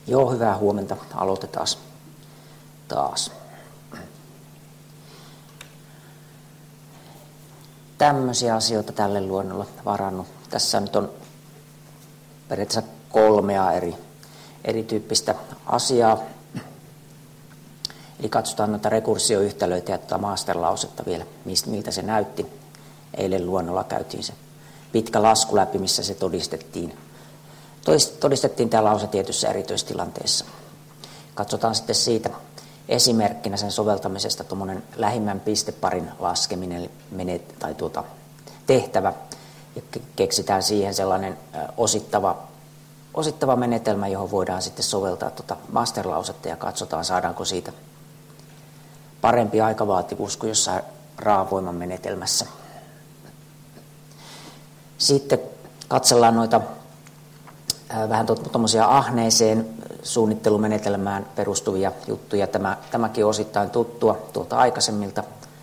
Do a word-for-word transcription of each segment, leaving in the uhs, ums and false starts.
Joo, hyvää huomenta. Aloitetaan taas. Tämmöisiä asioita tälle luennolle varannut. Tässä nyt on periaatteessa kolmea eri, erityyppistä asiaa. Eli katsotaan noita rekursioyhtälöitä ja tuota masterlausetta vielä, miltä se näytti. Eilen luonnolla käytiin se pitkä lasku läpi, missä se todistettiin. Todistettiin tämä lause tietyssä erityistilanteessa. Katsotaan sitten siitä esimerkkinä sen soveltamisesta tuommoinen lähimmän pisteparin laskeminen menet, tai tuota, tehtävä. Ja keksitään siihen sellainen osittava, osittava menetelmä, johon voidaan sitten soveltaa tuota masterlausetta ja katsotaan, saadaanko siitä parempi aikavaativuus kuin jossain raavoiman menetelmässä. Sitten katsellaan noita vähän tuommoisia ahneeseen suunnittelumenetelmään perustuvia juttuja. Tämä, tämäkin on osittain tuttua tuolta aikaisemmilta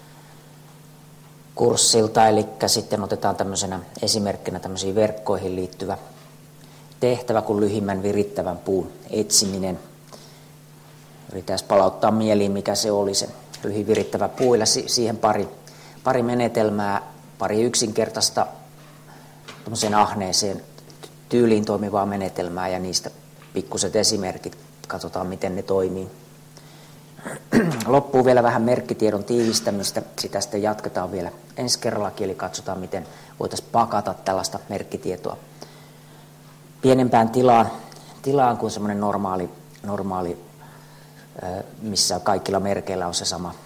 kurssilta, eli sitten otetaan tämmöisenä esimerkkinä tämmöisiin verkkoihin liittyvä tehtävä kuin lyhimmän virittävän puun etsiminen. Yritetään palauttaa mieliin, mikä se oli se lyhin virittävä puu, ja siihen pari, pari menetelmää, pari yksinkertaista tämmöiseen ahneeseen tyyliin toimivaa menetelmää ja niistä pikkuset esimerkit, katsotaan miten ne toimii. Loppuu vielä vähän merkkitiedon tiivistämistä, sitä sitten jatketaan vielä ensi kerrallakin, eli katsotaan miten voitaisiin pakata tällaista merkkitietoa pienempään tilaan, tilaan kuin semmoinen normaali, normaali, missä kaikilla merkeillä on se sama,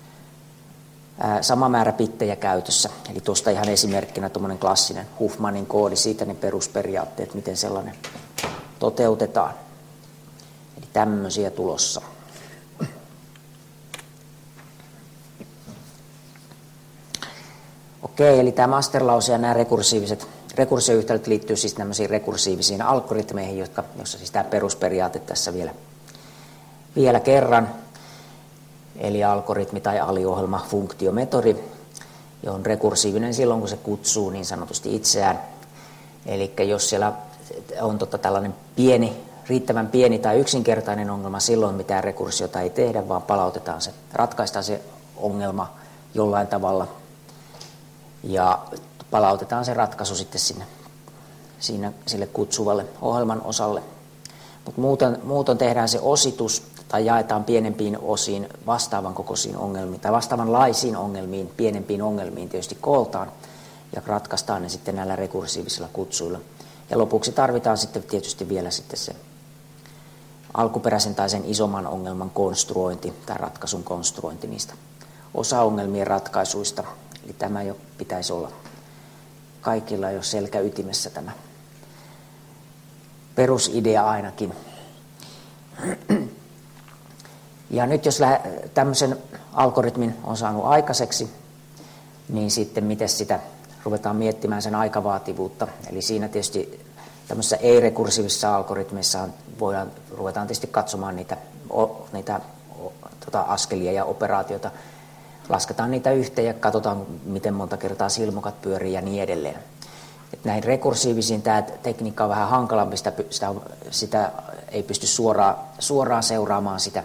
sama määrä bittejä käytössä. Eli tuosta ihan esimerkkinä tuommoinen klassinen Huffmanin koodi, siitä ne perusperiaatteet, miten sellainen toteutetaan. Eli tämmöisiä tulossa. Okei, eli tämä masterlause ja nämä rekursiiviset rekursioyhtälöt liittyy siis tämmöisiin rekursiivisiin algoritmeihin, jotka, jossa siis tämä perusperiaate tässä vielä, vielä kerran. Eli algoritmi tai aliohjelma, funktiometodi, on rekursiivinen silloin, kun se kutsuu niin sanotusti itseään. Eli jos siellä on tota tällainen pieni, riittävän pieni tai yksinkertainen ongelma, silloin mitään rekursiota ei tehdä, vaan palautetaan se, ratkaistaan se ongelma jollain tavalla ja palautetaan se ratkaisu sitten sinne, siinä, sille kutsuvalle ohjelman osalle. Mutta muuten, muuten tehdään se ositus tai jaetaan pienempiin osiin vastaavan kokoisiin ongelmiin tai vastaavanlaisiin ongelmiin, pienempiin ongelmiin tietysti kooltaan ja ratkaistaan ne sitten näillä rekursiivisilla kutsuilla. Ja lopuksi tarvitaan sitten tietysti vielä sitten se alkuperäisen tai sen isomman ongelman konstruointi tai ratkaisun konstruointi niistä osaongelmien ratkaisuista. Eli tämä jo pitäisi olla kaikilla jo selkäytimessä tämä perusidea ainakin. Ja nyt jos tämmöisen algoritmin on saanut aikaiseksi, niin sitten miten sitä ruvetaan miettimään sen aikavaativuutta. Eli siinä tietysti tämmöisissä ei-rekursiivisissa algoritmeissa voidaan, ruvetaan tietysti katsomaan niitä, niitä tota, askelia ja operaatioita. Lasketaan niitä yhteen ja katsotaan, miten monta kertaa silmukat pyörii ja niin edelleen. Et näihin rekursiivisiin tämä tekniikka on vähän hankalampi, sitä, sitä, sitä ei pysty suoraan, suoraan seuraamaan sitä,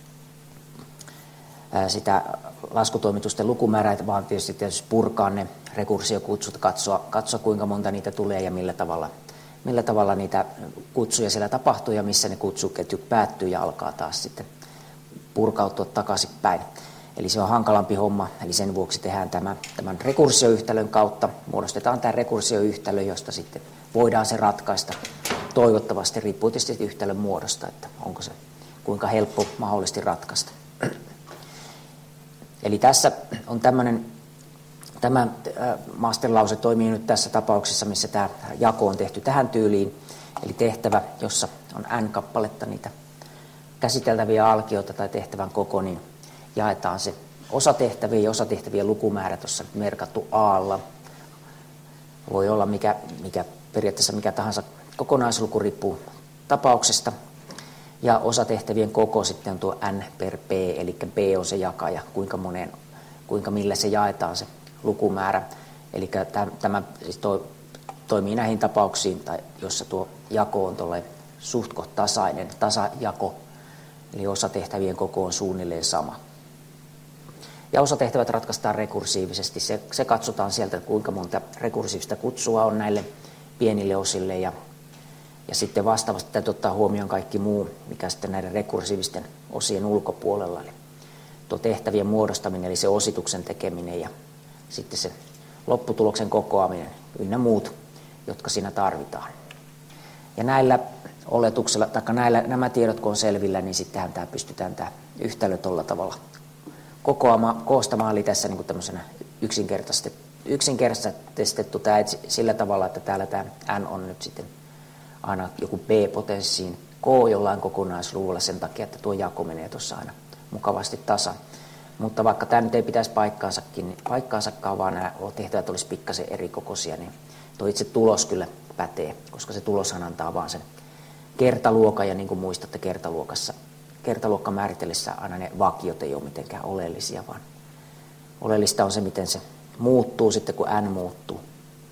ää, sitä laskutoimitusten lukumäärää, vaan tietysti, tietysti purkaa ne rekursiokutsut, katsoa, katsoa kuinka monta niitä tulee ja millä tavalla, millä tavalla niitä kutsuja siellä tapahtuu ja missä ne kutsuketjut päättyy ja alkaa taas sitten purkautua takaisinpäin. Eli se on hankalampi homma, eli sen vuoksi tehdään tämä, tämän rekursioyhtälön kautta, muodostetaan tämä rekursioyhtälö, josta sitten voidaan se ratkaista toivottavasti, riippuu tietysti yhtälön muodosta, että onko se kuinka helppo mahdollisesti ratkaista. Eli tässä on tämmöinen, tämä masterlause toimii nyt tässä tapauksessa, missä tämä jako on tehty tähän tyyliin, eli tehtävä, jossa on n kappaletta niitä käsiteltäviä alkioita tai tehtävän koko, niin jaetaan se osatehtäviä ja osatehtävien lukumäärä tuossa merkattu aalla. Voi olla mikä, mikä, periaatteessa mikä tahansa kokonaisluku, riippuu tapauksesta. Ja osatehtävien koko sitten on tuo n per p, eli p on se jakaja, kuinka moneen, kuinka millä se jaetaan se lukumäärä. Eli tämä siis to, toimii näihin tapauksiin, tai jossa tuo jako on tuolle suhtkoht tasainen, tasajako, eli osatehtävien koko on suunnilleen sama. Ja osatehtävät ratkaistaan rekursiivisesti. Se, se katsotaan sieltä, että kuinka monta rekursiivista kutsua on näille pienille osille. Ja, ja sitten vastaavasti täytyy ottaa huomioon kaikki muu, mikä sitten näiden rekursiivisten osien ulkopuolella. Eli tuo tehtävien muodostaminen, eli se osituksen tekeminen ja sitten se lopputuloksen kokoaminen ynnä muut, jotka siinä tarvitaan. Ja näillä oletuksella, tai näillä, nämä tiedot kun on selvillä, niin sittenhän tämä pystytään tämä yhtälö tuolla tavalla kokoamaan, koostamaan, eli tässä niin kuin tämmöisenä yksinkertaistettu, yksinkertaistettu tämä sillä tavalla, että täällä tämä n on nyt sitten aina joku p-potenssiin k jollain kokonaisluvulla sen takia, että tuo jako menee tuossa aina mukavasti tasan. Mutta vaikka tämä nyt ei pitäisi paikkaansakin, niin paikkaansakaan, vaan nämä tehtävät olisi pikkasen eri kokoisia, niin tuo itse tulos kyllä pätee, koska se tuloshan antaa vaan sen kertaluokan, ja niin kuin muistatte kertaluokassa, kertaluokka määritellessä aina ne vakiot ei ole mitenkään oleellisia, vaan oleellista on se, miten se muuttuu sitten, kun n muuttuu.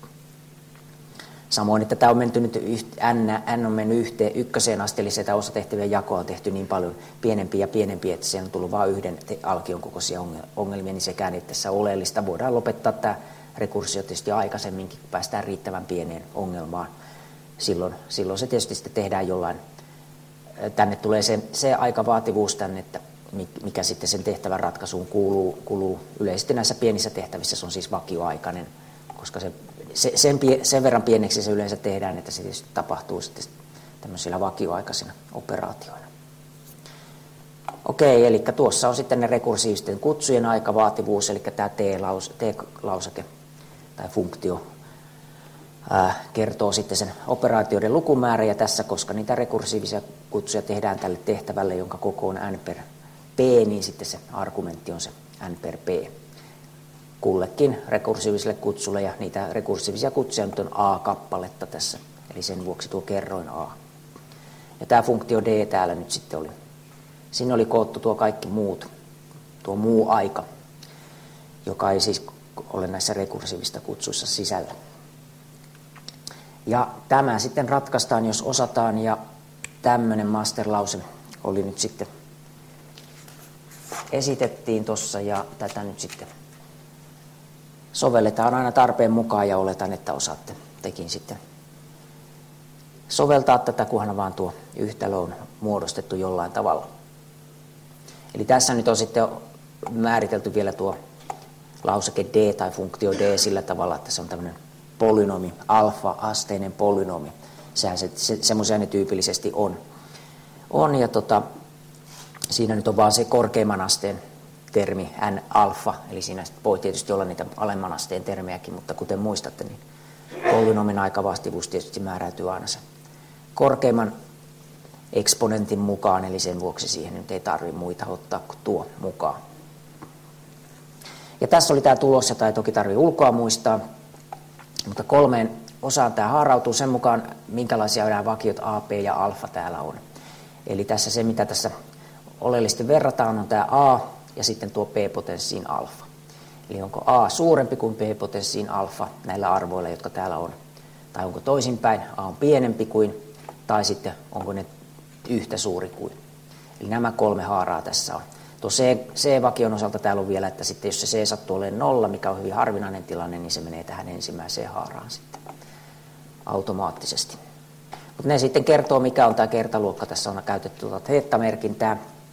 Samoin, että tämä on menty nyt n, n on mennyt yhteen, ykköseen asti, eli sitä osatehtävien jakoa on tehty niin paljon pienempiä ja pienempiä, että siihen on tullut vain yhden alkion kokoisia ongelmia, niin sekään ei tässä oleellista. Voidaan lopettaa tämä rekursio tietysti aikaisemminkin, kun päästään riittävän pieneen ongelmaan. Silloin, silloin se tietysti sitten tehdään jollain, tänne tulee se, se aikavaativuus tänne, että mikä sitten sen tehtävän ratkaisuun kuuluu, kuuluu. Yleisesti näissä pienissä tehtävissä se on siis vakioaikainen, koska se, se, sen, sen verran pieneksi se yleensä tehdään, että se tietysti tapahtuu sitten tämmöisillä vakioaikaisina operaatioina. Okei, eli tuossa on sitten ne rekursiivisten kutsujen aikavaativuus, eli tämä T-lausake tai funktio ää, kertoo sitten sen operaatioiden lukumäärä, ja tässä, koska niitä rekursiivisia kutsuja tehdään tälle tehtävälle, jonka koko on n per p, niin sitten se argumentti on se n per p kullekin rekursiiviselle kutsulle, ja niitä rekursiivisia kutsuja nyt on a-kappaletta tässä, eli sen vuoksi tuo kerroin a. Ja tämä funktio d täällä nyt sitten oli, siinä oli koottu tuo kaikki muut, tuo muu aika, joka ei siis ole näissä rekursiivista kutsuissa sisällä. Ja tämä sitten ratkaistaan, jos osataan, ja tämmöinen masterlause oli nyt sitten, esitettiin tuossa, ja tätä nyt sitten sovelletaan aina tarpeen mukaan, ja oletan, että osaatte tekin sitten soveltaa tätä, kunhan vaan tuo yhtälö on muodostettu jollain tavalla. Eli tässä nyt on sitten määritelty vielä tuo lauseke d tai funktio d sillä tavalla, että se on tämmöinen polynomi, alfa-asteinen polynomi. Sehän se, se, semmoisia ne tyypillisesti on. on ja tota, siinä nyt on vaan se korkeimman asteen termi n-alfa, eli siinä voi tietysti olla niitä alemman asteen termejäkin, mutta kuten muistatte, niin polynomin aikavaativuus tietysti määräytyy aina sen korkeimman eksponentin mukaan, eli sen vuoksi siihen nyt ei tarvitse muita ottaa kuin tuo mukaan. Ja tässä oli tämä tulos, jota ei toki tarvitse ulkoa muistaa, mutta kolmeen osaan tämä haarautuu sen mukaan, minkälaisia nämä vakiot a, p ja alfa täällä on. Eli tässä se, mitä tässä oleellisesti verrataan, on tämä a ja sitten tuo p-potenssiin alfa. Eli onko a suurempi kuin p-potenssiin alfa näillä arvoilla, jotka täällä on, tai onko toisinpäin, a on pienempi kuin, tai sitten onko ne yhtä suuri kuin. Eli nämä kolme haaraa tässä on. Tuo C-vakion osalta täällä on vielä, että sitten jos se C sattuu olemaan nolla, mikä on hyvin harvinainen tilanne, niin se menee tähän ensimmäiseen haaraan sitten automaattisesti. Mutta ne sitten kertoo, mikä on tämä kertaluokka. Tässä on käytetty tuota theta-merkintää.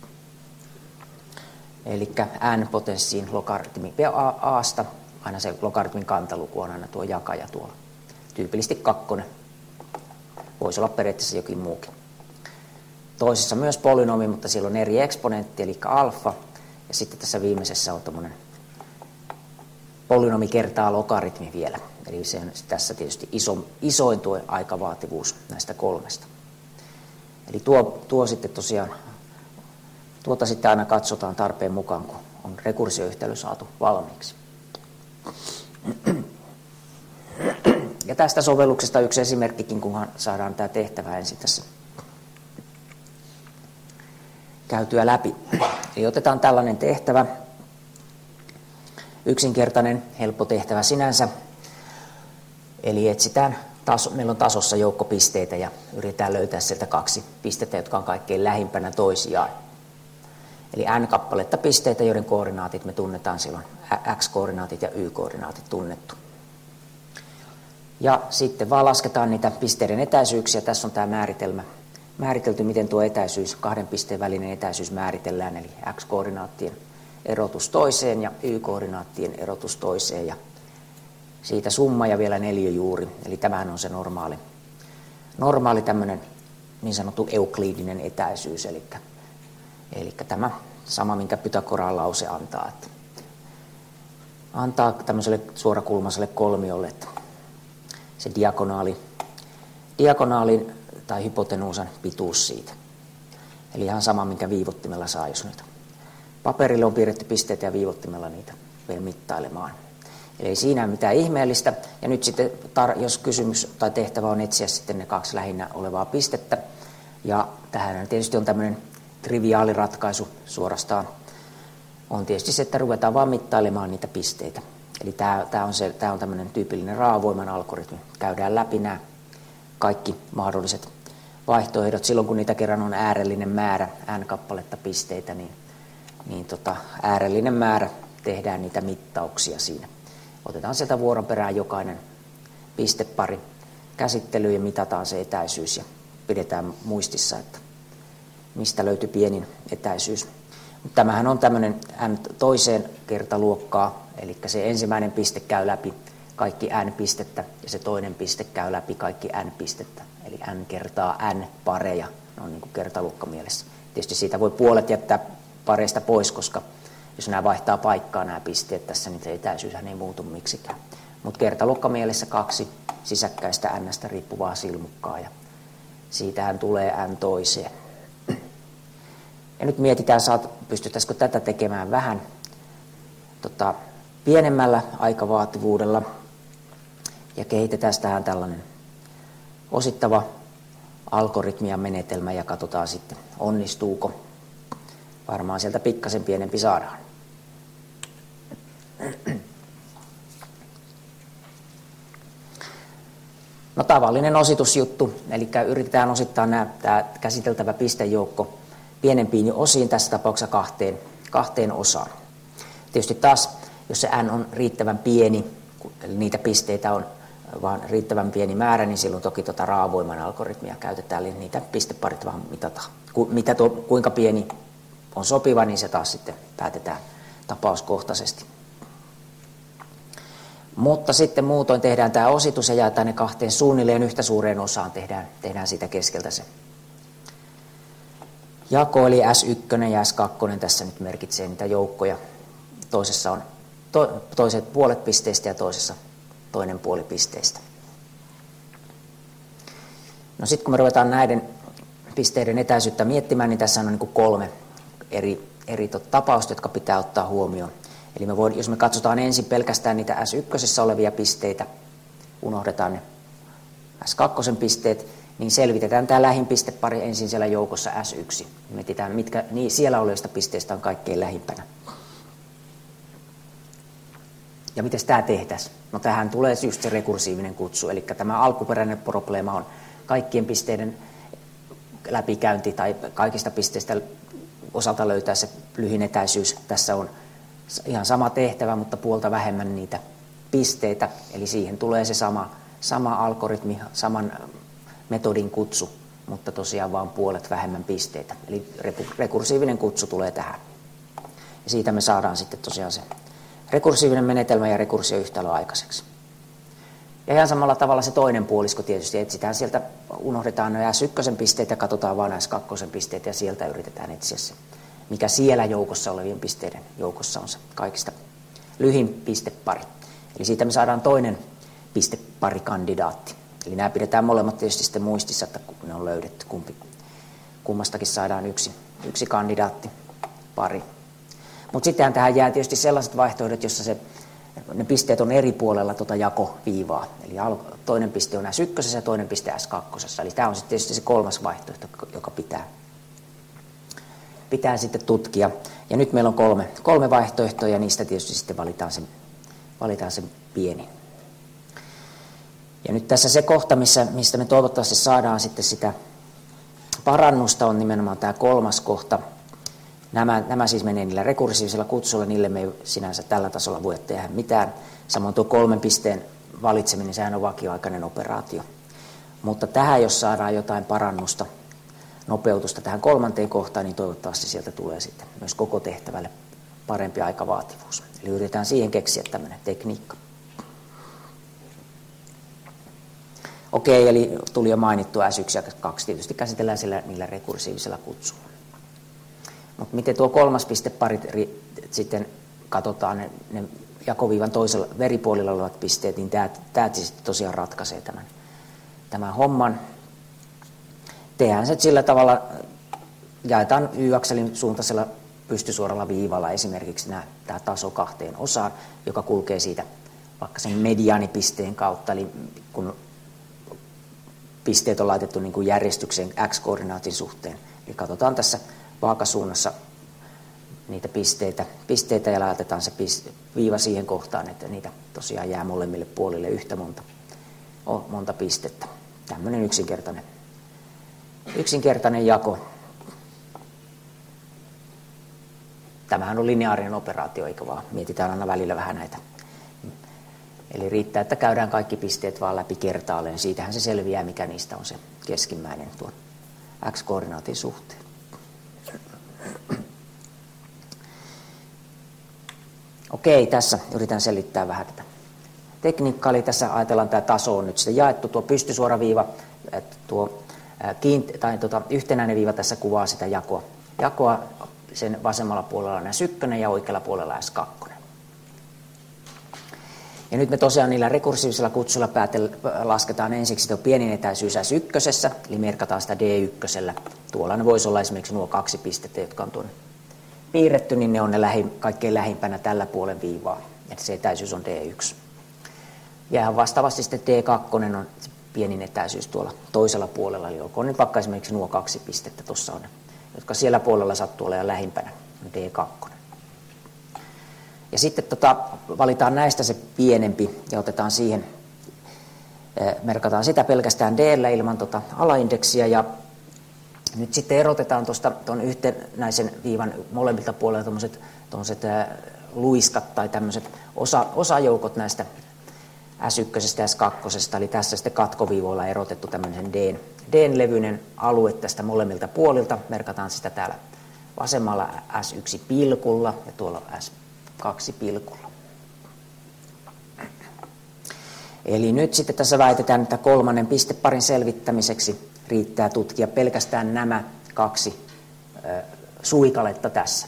Eli n-potenssiin logaritmi aasta, aina se logaritmin kantaluku on aina tuo jakaja tuolla. Tyypillisesti kakkonen. Voisi olla periaatteessa jokin muukin. Toisessa myös polynomi, mutta siellä on eri eksponentti, eli alfa. Ja sitten tässä viimeisessä on tämmöinen polynomi kertaa logaritmi vielä. Eli se on tässä tietysti iso, isoin tuo aikavaativuus näistä kolmesta. Eli tuo, tuo sitten tosiaan, tuota sitten aina katsotaan tarpeen mukaan, kun on rekursioyhtälö saatu valmiiksi. Ja tästä sovelluksesta yksi esimerkkikin, kunhan saadaan tämä tehtävä ensin tässä käytyä läpi. Eli otetaan tällainen tehtävä, yksinkertainen, helppo tehtävä sinänsä. Eli etsitään taso, meillä on tasossa joukko pisteitä ja yritetään löytää sieltä kaksi pistettä, jotka on kaikkein lähimpänä toisiaan. Eli n kappaletta pisteitä, joiden koordinaatit me tunnetaan silloin, x-koordinaatit ja y-koordinaatit tunnettu. Ja sitten vaan lasketaan niitä pisteiden etäisyyksiä. Tässä on tämä määritelmä. Määritelty, miten tuo etäisyys, kahden pisteen välinen etäisyys määritellään, eli x-koordinaattien erotus toiseen ja y-koordinaattien erotus toiseen. Ja siitä summa ja vielä neliöjuuri, eli tämähän on se normaali, normaali tämmöinen niin sanottu euklidinen etäisyys, eli, eli tämä sama, minkä Pythagoran lause antaa. Että antaa tämmöiselle suorakulmaiselle kolmiolle, että se diagonaali, diagonaalin tai hypotenuusan pituus siitä. Eli ihan sama, minkä viivottimella saa, jos niitä paperille on piirretty pisteitä ja viivottimella niitä vielä mittailemaan. Eli ei siinä mitään ihmeellistä. Ja nyt sitten, jos kysymys tai tehtävä on etsiä sitten ne kaksi lähinnä olevaa pistettä, ja tähän tietysti on tämmöinen triviaali ratkaisu suorastaan, on tietysti se, että ruvetaan vaan mittailemaan niitä pisteitä. Eli tämä, tämä on, se, tämä on tämmöinen tyypillinen raavoiman algoritmi. Käydään läpi nämä kaikki mahdolliset vaihtoehdot. Silloin kun niitä kerran on äärellinen määrä, n kappaletta pisteitä, niin, niin tota, äärellinen määrä tehdään niitä mittauksia siinä. Otetaan sieltä vuoron perään jokainen pistepari käsittelyyn ja mitataan se etäisyys ja pidetään muistissa, että mistä löytyy pienin etäisyys. Mutta tämähän on tämmöinen n toiseen kertaluokkaa, eli se ensimmäinen piste käy läpi kaikki n pistettä ja se toinen piste käy läpi kaikki n pistettä. Eli n kertaa n pareja, ne on niin kuin kertaluokkamielessä. Tietysti siitä voi puolet jättää pareista pois, koska jos nämä vaihtaa paikkaa nämä pisteet tässä, niin se etäisyyshän ei muutu miksikään. Mutta kertaluokkamielessä kaksi sisäkkäistä n:stä riippuvaa silmukkaa ja siitähän tulee n toiseen. Ja nyt mietitään, pystyttäisikö tätä tekemään vähän tota, pienemmällä aikavaativuudella ja kehitetään tähän tällainen osittava algoritmi ja menetelmä ja katsotaan sitten, onnistuuko. Varmaan sieltä pikkasen pienempi saadaan. No tavallinen ositusjuttu, eli yritetään osittaa nämä, tämä käsiteltävä pistejoukko pienempiin osiin, tässä tapauksessa kahteen, kahteen osaan. Tietysti taas, jos se n on riittävän pieni, eli niitä pisteitä on vaan riittävän pieni määrä, niin silloin toki tuota raavoiman algoritmia käytetään, eli niitä pisteparit vaan mitataan. Ku, mitä tuo, kuinka pieni on sopiva, niin se taas sitten päätetään tapauskohtaisesti. Mutta sitten muutoin tehdään tämä ositus ja jaetaan ne kahteen suunnilleen yhtä suureen osaan, tehdään, tehdään siitä keskeltä se jako, eli S yksi ja S kaksi tässä nyt merkitsee niitä joukkoja. Toisessa on to, toiset puolet pisteistä ja toisessa toinen puoli pisteistä. No sitten kun me ruvetaan näiden pisteiden etäisyyttä miettimään, niin tässä on niin kuin kolme eri, eri tapausta, jotka pitää ottaa huomioon. Eli me voidaan, jos me katsotaan ensin pelkästään niitä S yksi olevia pisteitä, unohdetaan ne S kaksi pisteet, niin selvitetään tämä lähin pistepari ensin siellä joukossa S yksi. Mietitään, mitkä niin siellä olevista pisteistä on kaikkein lähimpänä. Ja miten tämä tehtäisiin? No tähän tulee just se rekursiivinen kutsu, eli tämä alkuperäinen probleema on kaikkien pisteiden läpikäynti tai kaikista pisteistä osalta löytää se lyhin etäisyys. Tässä on ihan sama tehtävä, mutta puolta vähemmän niitä pisteitä, eli siihen tulee se sama, sama algoritmi, saman metodin kutsu, mutta tosiaan vain puolet vähemmän pisteitä. Eli rekursiivinen kutsu tulee tähän. Ja siitä me saadaan sitten tosiaan se rekursiivinen menetelmä ja rekursioyhtälö aikaiseksi. Ja ihan samalla tavalla se toinen puolisko tietysti etsitään sieltä, unohdetaan ne S yksi pisteet ja katsotaan vain S kaksi pisteet ja sieltä yritetään etsiä se, mikä siellä joukossa olevien pisteiden joukossa on se kaikista lyhin pistepari. Eli siitä me saadaan toinen pisteparikandidaatti. Eli nämä pidetään molemmat tietysti sitten muistissa, että ne on löydetty, kumpi, kummastakin saadaan yksi, yksi kandidaattipari. Mutta sittenhän tähän jää tietysti sellaiset vaihtoehdot, jossa se, ne pisteet on eri puolella tuota jakoviivaa. Eli toinen piste on S yksi ja toinen piste S kaksi. Eli tämä on sitten tietysti se kolmas vaihtoehto, joka pitää, pitää sitten tutkia. Ja nyt meillä on kolme, kolme vaihtoehtoa ja niistä tietysti sitten valitaan se, valitaan se pieni. Ja nyt tässä se kohta, missä, mistä me toivottavasti saadaan sitten sitä parannusta, on nimenomaan tämä kolmas kohta. Nämä, nämä siis menee niillä rekursiivisilla kutsuilla, niille me ei sinänsä tällä tasolla voi tehdä mitään. Samoin tuo kolmen pisteen valitseminen, sehän on vakioaikainen operaatio. Mutta tähän, jos saadaan jotain parannusta, nopeutusta tähän kolmanteen kohtaan, niin toivottavasti sieltä tulee sitten myös koko tehtävälle parempi aikavaativuus. Eli yritetään siihen keksiä tämmöinen tekniikka. Okei, eli tuli jo mainittu S yksi ja kaksi, tietysti käsitellään sillä, niillä rekursiivisilla kutsuilla. Mutta miten tuo kolmas pisteparit sitten katsotaan, ne, ne jakoviivan toisella veripuolilla olevat pisteet, niin tämä, tämä tosiaan ratkaisee tämän, tämän homman. Tehdään se sillä tavalla, jaetaan y-akselin suuntaisella pystysuoralla viivalla esimerkiksi nämä, tämä taso kahteen osaan, joka kulkee siitä vaikka sen mediaanipisteen kautta, eli kun pisteet on laitettu niin kuin järjestykseen x-koordinaatin suhteen. Eli katsotaan tässä vaakasuunnassa niitä pisteitä, pisteitä ja laitetaan se piste, viiva siihen kohtaan, että niitä tosiaan jää molemmille puolille yhtä monta, oh, monta pistettä. Tämmöinen yksinkertainen, yksinkertainen jako. Tämähän on lineaarinen operaatio, eikä vaan mietitään aina välillä vähän näitä. Eli riittää, että käydään kaikki pisteet vaan läpi kertaalleen. Siitähän se selviää, mikä niistä on se keskimmäinen tuon x-koordinaatin suhteen. Okei, tässä yritän selittää vähän tätä tekniikkaa. Eli tässä ajatellaan, että tämä taso on nyt sitten jaettu. Tuo pystysuoraviiva, tuo kiinte- tai tuota, yhtenäinen viiva tässä kuvaa sitä jakoa. Jakoa sen vasemmalla puolella on S yksi ja oikealla puolella S kaksi. Ja nyt me tosiaan niillä rekursiivisilla kutsuilla päätel, lasketaan ensiksi tuo pienin etäisyys S yksi, eli merkataan sitä D yksi. Tuolla ne voisi olla esimerkiksi nuo kaksi pistettä, jotka on tuonne piirretty, niin ne on ne lähi, kaikkein lähimpänä tällä puolen viivaa. Että se etäisyys on D yksi. Ja vastaavasti sitten D kaksi on pienin etäisyys tuolla toisella puolella, eli olkoon nyt vaikka esimerkiksi nuo kaksi pistettä tuossa on, jotka siellä puolella sattuu olemaan lähimpänä, D kaksi. Ja sitten tota, valitaan näistä se pienempi ja otetaan siihen, merkataan sitä pelkästään D-llä ilman tota alaindeksiä. Ja nyt sitten erotetaan tuosta tuon yhtenäisen viivan molemmilta puolella tuommoiset, tuommoiset luiskat tai tämmöiset osa, osajoukot näistä S yksi ja S kaksi. Eli tässä sitten katkoviivoilla erotettu tämmöinen D, D-levyinen alue tästä molemmilta puolilta. Merkataan sitä täällä vasemmalla S yksi pilkulla ja tuolla S kaksi pilkulla. Eli nyt sitten tässä väitetään, että kolmannen pisteparin selvittämiseksi riittää tutkia pelkästään nämä kaksi ö, suikaletta tässä.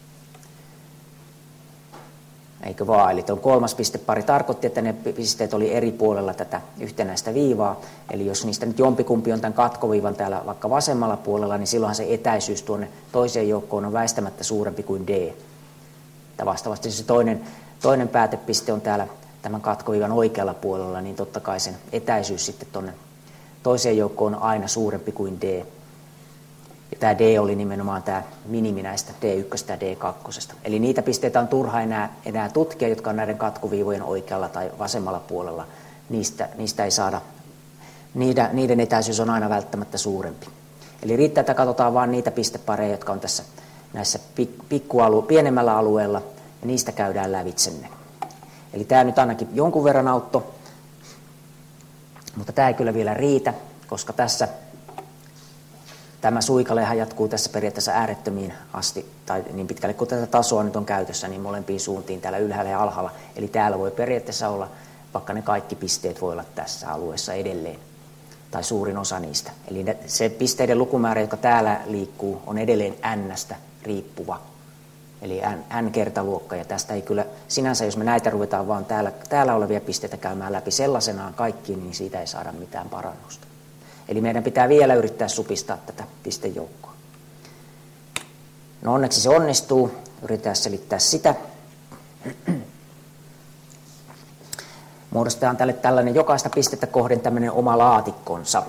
Eikö vaan? Eli tuon kolmas pistepari tarkoitti, että ne pisteet oli eri puolella tätä yhtenäistä viivaa. Eli jos niistä nyt jompikumpi on tämän katkoviivan täällä vaikka vasemmalla puolella, niin silloinhan se etäisyys tuonne toiseen joukkoon on väistämättä suurempi kuin D. Ja vastaavasti se toinen, toinen päätepiste on täällä tämän katkoviivan oikealla puolella, niin totta kai sen etäisyys sitten tuonne toiseen joukkoon on aina suurempi kuin D. Ja tämä D oli nimenomaan tämä minimi näistä D yksi ja D kaksi. Eli niitä pisteitä on turha enää, enää tutkia, jotka on näiden katkoviivojen oikealla tai vasemmalla puolella. Niistä, niistä ei saada, niiden, niiden etäisyys on aina välttämättä suurempi. Eli riittää, että katsotaan vain niitä pistepareja, jotka on tässä näissä pikkualue, pienemmällä alueella, ja niistä käydään lävitse ne. Eli tämä nyt ainakin jonkun verran auttoi, mutta tämä ei kyllä vielä riitä, koska tässä tämä suikalehan jatkuu tässä periaatteessa äärettömiin asti, tai niin pitkälle kuin tätä tasoa nyt on käytössä, niin molempiin suuntiin täällä ylhäällä ja alhaalla. Eli täällä voi periaatteessa olla, vaikka ne kaikki pisteet voi olla tässä alueessa edelleen, tai suurin osa niistä. Eli se pisteiden lukumäärä, joka täällä liikkuu, on edelleen n-stä riippuva. Eli n, n-kertaluokka, ja tästä ei kyllä sinänsä, jos me näitä ruvetaan vaan täällä, täällä olevia pisteitä käymään läpi sellaisenaan kaikkiin, niin siitä ei saada mitään parannusta. Eli meidän pitää vielä yrittää supistaa tätä pistejoukkoa. No onneksi se onnistuu. Yritetään selittää sitä. Muodostetaan tälle tällainen jokaista pistettä kohden tämmöinen oma laatikkonsa.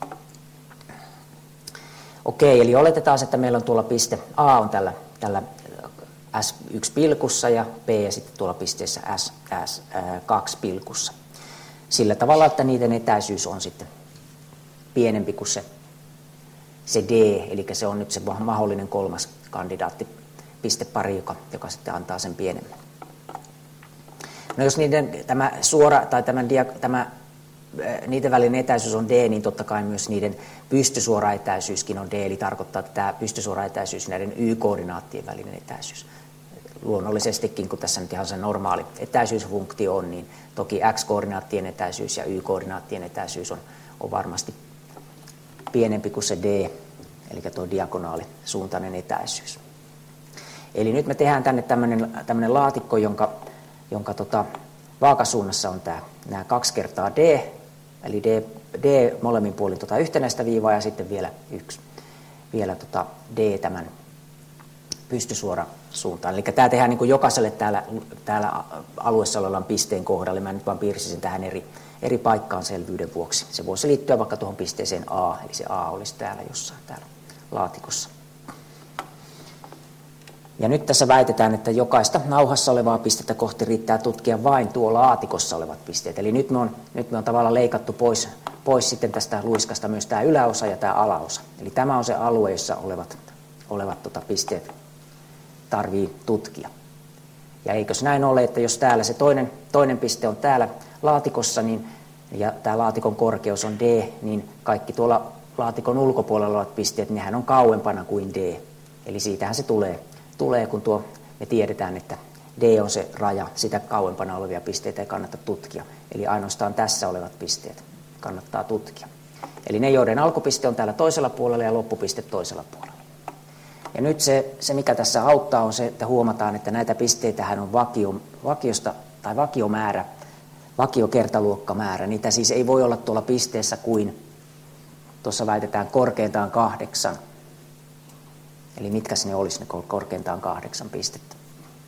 Okei, eli oletetaan, että meillä on tuolla piste A on tällä, tällä S yksi pilkussa ja B ja sitten tuolla pisteessä S, S kaksi pilkussa. sillä tavalla, että niiden etäisyys on sitten pienempi kuin se, se D, eli se on nyt se mahdollinen kolmas kandidaattipistepari, joka, joka sitten antaa sen pienemmän. No jos niiden, tämä suora tai tämän, tämä, niiden välinen etäisyys on D, niin totta kai myös niiden pystysuora etäisyyskin on D, eli tarkoittaa, että tämä pystysuora etäisyys näiden Y-koordinaattien välinen etäisyys. Luonnollisestikin, kun tässä nyt ihan se normaali etäisyysfunktio on, niin toki X-koordinaattien etäisyys ja Y-koordinaattien etäisyys on, on varmasti pienempi kuin se D, eli tuo diagonaalisuuntainen etäisyys. Eli nyt me tehdään tänne tämmöinen laatikko, jonka, jonka tota, vaakasuunnassa on tämä, nämä kaksi kertaa D, eli D, D molemmin puolin tota yhtenäistä viivaa ja sitten vielä yksi, vielä tota D tämän pystysuora suuntaan. Eli tämä tehdään niin kuin jokaiselle täällä, täällä alueessa olevan pisteen kohdalle. Mä nyt vaan piirsisin tähän eri, eri paikkaan selvyyden vuoksi. Se voisi liittyä vaikka tuohon pisteeseen A, eli se A olisi täällä jossain täällä laatikossa. Ja nyt tässä väitetään, että jokaista nauhassa olevaa pistettä kohti riittää tutkia vain tuo laatikossa olevat pisteet. Eli nyt me on, nyt me on tavallaan leikattu pois, pois sitten tästä luiskasta myös tämä yläosa ja tämä alaosa. Eli tämä on se alue, jossa olevat, olevat tota pisteet tarvii tutkia. Ja eikös näin ole, että jos täällä se toinen, toinen piste on täällä laatikossa, niin, ja tämä laatikon korkeus on D, niin kaikki tuolla laatikon ulkopuolella olevat pisteet, nehän on kauempana kuin D. Eli siitähän se tulee, tulee kun tuo, me tiedetään, että D on se raja, sitä kauempana olevia pisteitä ei kannata tutkia. Eli ainoastaan tässä olevat pisteet kannattaa tutkia. Eli ne, joiden alkupiste on täällä toisella puolella ja loppupiste toisella puolella. Ja nyt se, se, mikä tässä auttaa, on se, että huomataan, että näitä pisteitähän on vakio, vakiosta, tai vakiomäärä, vakiokertaluokkamäärä. Niitä siis ei voi olla tuolla pisteessä kuin, tuossa väitetään korkeintaan kahdeksan. Eli mitkäs ne olisi ne korkeintaan kahdeksan pistettä?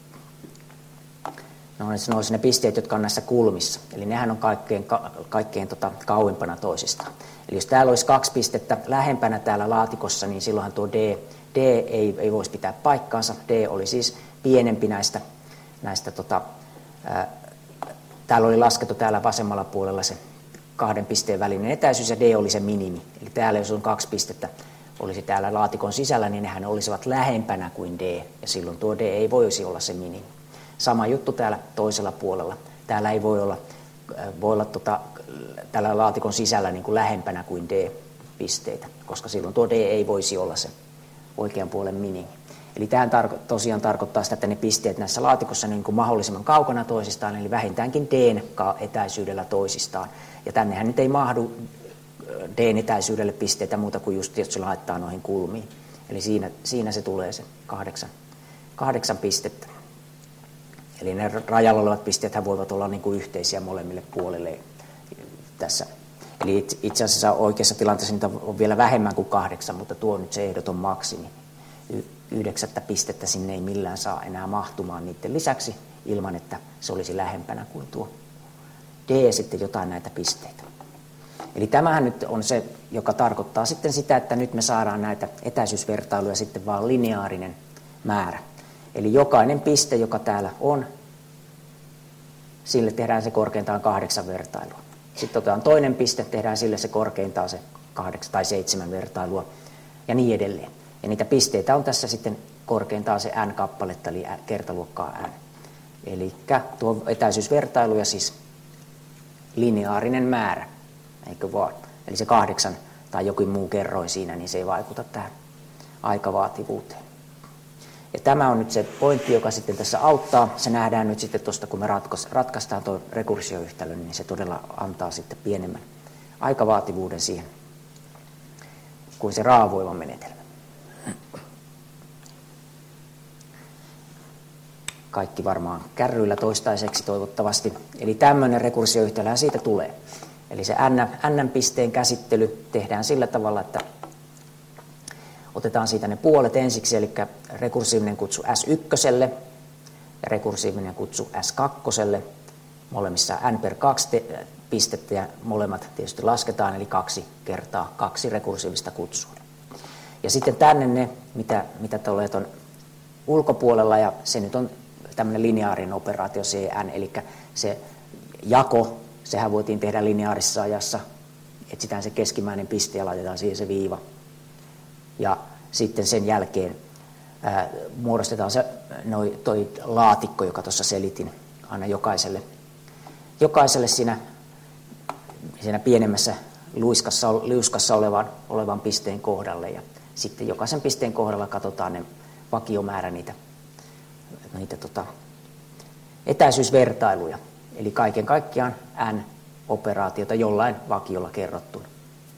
No ne olisi ne pisteet, jotka on näissä kulmissa. Eli nehän on kaikkein, kaikkein tota, kauempana toisistaan. Eli jos täällä olisi kaksi pistettä lähempänä täällä laatikossa, niin silloinhan tuo D, D ei, ei voisi pitää paikkaansa. D oli siis pienempi näistä, näistä tota, ää, täällä oli laskettu täällä vasemmalla puolella se kahden pisteen välinen etäisyys ja D oli se minimi. Eli täällä jos on kaksi pistettä, olisi täällä laatikon sisällä, niin nehän olisivat lähempänä kuin D, ja silloin tuo D ei voisi olla se minimi. Sama juttu täällä toisella puolella. Täällä ei voi olla, voi olla tota, täällä laatikon sisällä niin kuin lähempänä kuin D-pisteitä, koska silloin tuo D ei voisi olla se oikean puolen minimi. Eli tämä tarko- tosiaan tarkoittaa sitä, että ne pisteet näissä laatikossa on niin kuin mahdollisimman kaukana toisistaan, eli vähintäänkin D:n etäisyydellä toisistaan. Ja tännehän nyt ei mahdu D:n etäisyydelle pisteitä muuta kuin just, jos se laittaa noihin kulmiin. Eli siinä, siinä se tulee se kahdeksan, kahdeksan pistettä. Eli ne rajalla olevat pisteethän voivat olla niin kuin yhteisiä molemmille puolille tässä. Eli itse asiassa oikeassa tilanteessa niitä on vielä vähemmän kuin kahdeksan, mutta tuo on nyt se ehdoton maksimi. Y- yhdeksättä pistettä sinne ei millään saa enää mahtumaan niiden lisäksi ilman, että se olisi lähempänä kuin tuo D sitten jotain näitä pisteitä. Eli tämähän nyt on se, joka tarkoittaa sitten sitä, että nyt me saadaan näitä etäisyysvertailuja sitten vaan lineaarinen määrä. Eli jokainen piste, joka täällä on, sille tehdään se korkeintaan kahdeksan vertailua. Sitten otetaan toinen piste, tehdään sille se korkeintaan se kahdeksan tai seitsemän vertailua ja niin edelleen. Ja niitä pisteitä on tässä sitten korkeintaan se n-kappaletta, eli kertaluokkaa n. Eli tuo etäisyysvertailu ja siis lineaarinen määrä, eikö vaan? Eli se kahdeksan tai jokin muu kerroin siinä, niin se ei vaikuta tähän aikavaativuuteen. Ja tämä on nyt se pointti, joka sitten tässä auttaa. Se nähdään nyt sitten tuosta, kun me ratkaistaan tuo rekursioyhtälö, niin se todella antaa sitten pienemmän aikavaativuuden siihen kuin se raavoiva menetelmä. Kaikki varmaan kärryillä toistaiseksi toivottavasti. Eli tämmöinen rekursioyhtälö siitä tulee. Eli se n-pisteen käsittely tehdään sillä tavalla, että otetaan siitä ne puolet ensiksi, eli rekursiivinen kutsu S yksi ja rekursiivinen kutsu S kaksi, molemmissa n per kaksi pistettä ja molemmat tietysti lasketaan, eli kaksi kertaa kaksi rekursiivista kutsua. Ja sitten tänne ne, mitä, mitä tulee tuon ulkopuolella, ja se nyt on tämmöinen lineaarinen operaatio C N, eli se jako sehän voitiin tehdä lineaarisessa ajassa. Etsitään se keskimmäinen piste ja laitetaan siihen se viiva. Ja sitten sen jälkeen ää, muodostetaan se noi, toi laatikko, joka tuossa selitin, aina jokaiselle, jokaiselle siinä, siinä pienemmässä luiskassa, liuskassa olevan, olevan pisteen kohdalle. Ja sitten jokaisen pisteen kohdalla katsotaan ne vakiomäärä niitä, niitä tota, etäisyysvertailuja. Eli kaiken kaikkiaan n operaatiota jollain vakiolla kerrottuna.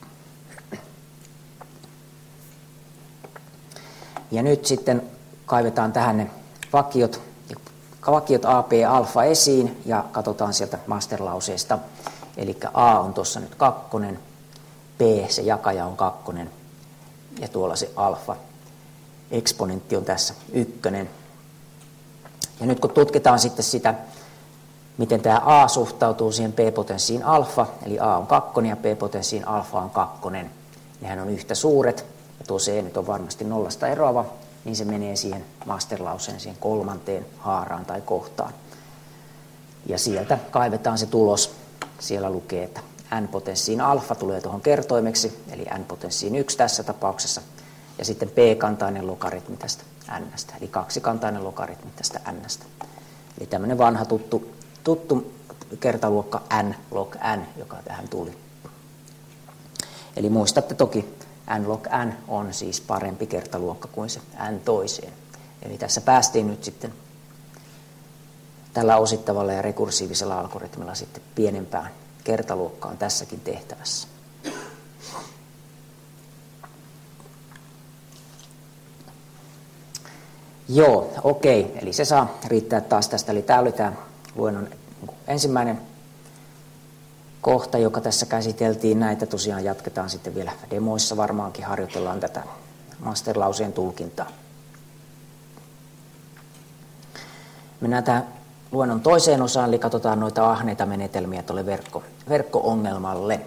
Ja nyt sitten kaivetaan tähän ne vakiot, vakiot A, B, alfa esiin ja katsotaan sieltä masterlauseesta. Eli A on tuossa nyt kakkonen, B se jakaja on kakkonen ja tuolla se alfa. Eksponentti on tässä ykkönen. Ja nyt kun tutkitaan sitten sitä, miten tämä A suhtautuu siihen B-potenssiin alfa, eli A on kakkonen ja B-potenssiin alfa on kakkonen. Nehän on yhtä suuret, ja tuo C nyt on varmasti nollasta eroava, niin se menee siihen masterlauseen, siihen kolmanteen haaraan tai kohtaan. Ja sieltä kaivetaan se tulos. Siellä lukee, että n-potenssiin alfa tulee tuohon kertoimeksi, eli n-potenssiin yksi tässä tapauksessa, ja sitten p-kantainen logaritmi tästä n-stä, eli kaksikantainen logaritmi tästä n-stä. Eli tämmöinen vanha tuttu, tuttu kertaluokka n log n, joka tähän tuli. Eli muistatte toki, n log n on siis parempi kertaluokka kuin se n toiseen. Eli tässä päästiin nyt sitten tällä osittavalla ja rekursiivisella algoritmilla sitten pienempään kertaluokkaan tässäkin tehtävässä. Joo, okei. Eli se saa riittää taas tästä. Eli tämä oli tämä luennon ensimmäinen kohta, joka tässä käsiteltiin. Näitä tosiaan jatketaan sitten vielä demoissa. Varmaankin harjoitellaan tätä masterlauseen tulkintaa. Mennään tähän luennon toiseen osaan, eli katsotaan noita ahneita menetelmiä tuolle verkko, verkko-ongelmalle.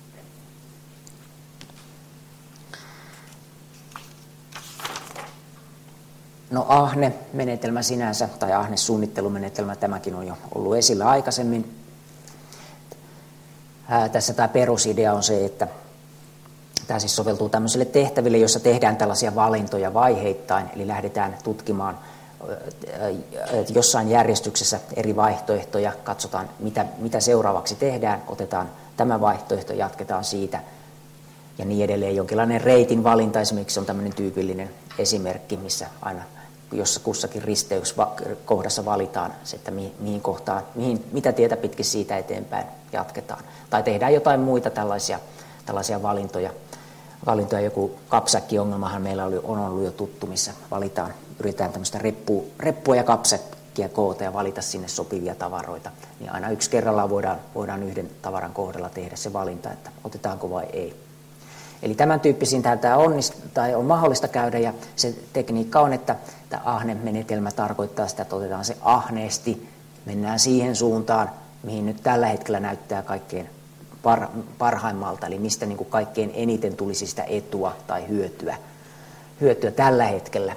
No ahne-menetelmä sinänsä, tai ahne-suunnittelumenetelmä, tämäkin on jo ollut esillä aikaisemmin. Ää, tässä tämä perusidea on se, että tämä siis soveltuu tämmöisille tehtäville, joissa tehdään tällaisia valintoja vaiheittain, eli lähdetään tutkimaan jossain järjestyksessä eri vaihtoehtoja, katsotaan mitä, mitä seuraavaksi tehdään, otetaan tämä vaihtoehto, jatketaan siitä ja niin edelleen. Jonkinlainen reitin valinta esimerkiksi on tämmöinen tyypillinen esimerkki, missä aina jossa kussakin risteyskohdassa valitaan se, että mihin, mihin kohtaan, mihin, mitä tietä pitkin siitä eteenpäin jatketaan. Tai tehdään jotain muita tällaisia, tällaisia valintoja. Valintoja, joku kapsäkkiongelmahan meillä oli, on ollut jo tuttu, missä valitaan, yritetään tämmöistä reppua, reppua ja kapsäkkiä koota ja valita sinne sopivia tavaroita. Niin aina yksi kerrallaan voidaan, voidaan yhden tavaran kohdalla tehdä se valinta, että otetaanko vai ei. Eli tämän tyyppisiin tämä on, tai on mahdollista käydä, ja se tekniikka on, että tämä ahne-menetelmä tarkoittaa sitä, että otetaan se ahneesti, mennään siihen suuntaan, mihin nyt tällä hetkellä näyttää kaikkein parhaimmalta, eli mistä niin kuin kaikkein eniten tulisi sitä etua tai hyötyä, hyötyä tällä hetkellä.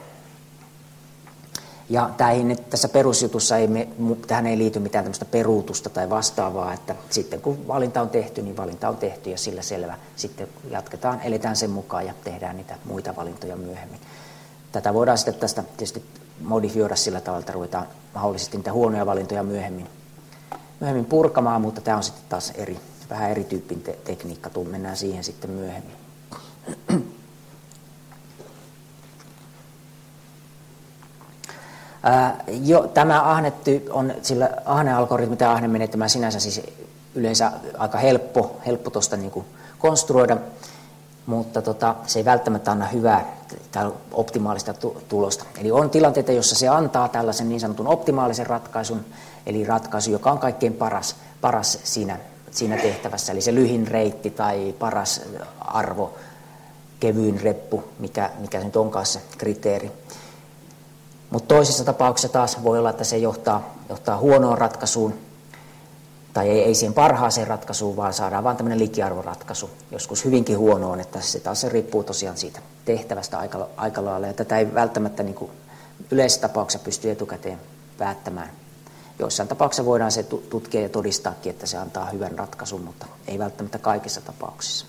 Ja tähän, tässä perusjutussa ei me, tähän ei liity mitään tämmöistä peruutusta tai vastaavaa, että sitten kun valinta on tehty, niin valinta on tehty ja sillä selvä. Sitten jatketaan, eletään sen mukaan ja tehdään niitä muita valintoja myöhemmin. Tätä voidaan sitten tästä tietysti modifioida sillä tavalla, että ruvetaan mahdollisesti niitä huonoja valintoja myöhemmin, myöhemmin purkamaan, mutta tämä on sitten taas eri, vähän erityyppinen te- tekniikka, tuun mennään siihen sitten myöhemmin. Ää, jo, tämä ahnetty on, sillä ahnealgoritmi tai ahnemenetelmä sinänsä siis yleensä aika helppo, helppo tuosta niin kuin konstruoida, mutta tota, se ei välttämättä anna hyvää tai optimaalista tulosta. Eli on tilanteita, jossa se antaa tällaisen niin sanotun optimaalisen ratkaisun, eli ratkaisu, joka on kaikkein paras, paras siinä, siinä tehtävässä, eli se lyhin reitti tai paras arvo, kevyin reppu, mikä, mikä nyt onkaan se kriteeri. Mutta toisissa tapauksissa taas voi olla, että se johtaa, johtaa huonoon ratkaisuun, tai ei, ei siihen parhaaseen ratkaisuun, vaan saadaan vain tämmöinen likiarvoratkaisu, joskus hyvinkin huonoon, että se taas se riippuu tosiaan siitä tehtävästä aika, aika lailla, ja tätä ei välttämättä niin kuin yleisessä tapauksessa pysty etukäteen päättämään, joissain tapauksissa voidaan se tutkia ja todistaakin, että se antaa hyvän ratkaisun, mutta ei välttämättä kaikissa tapauksissa.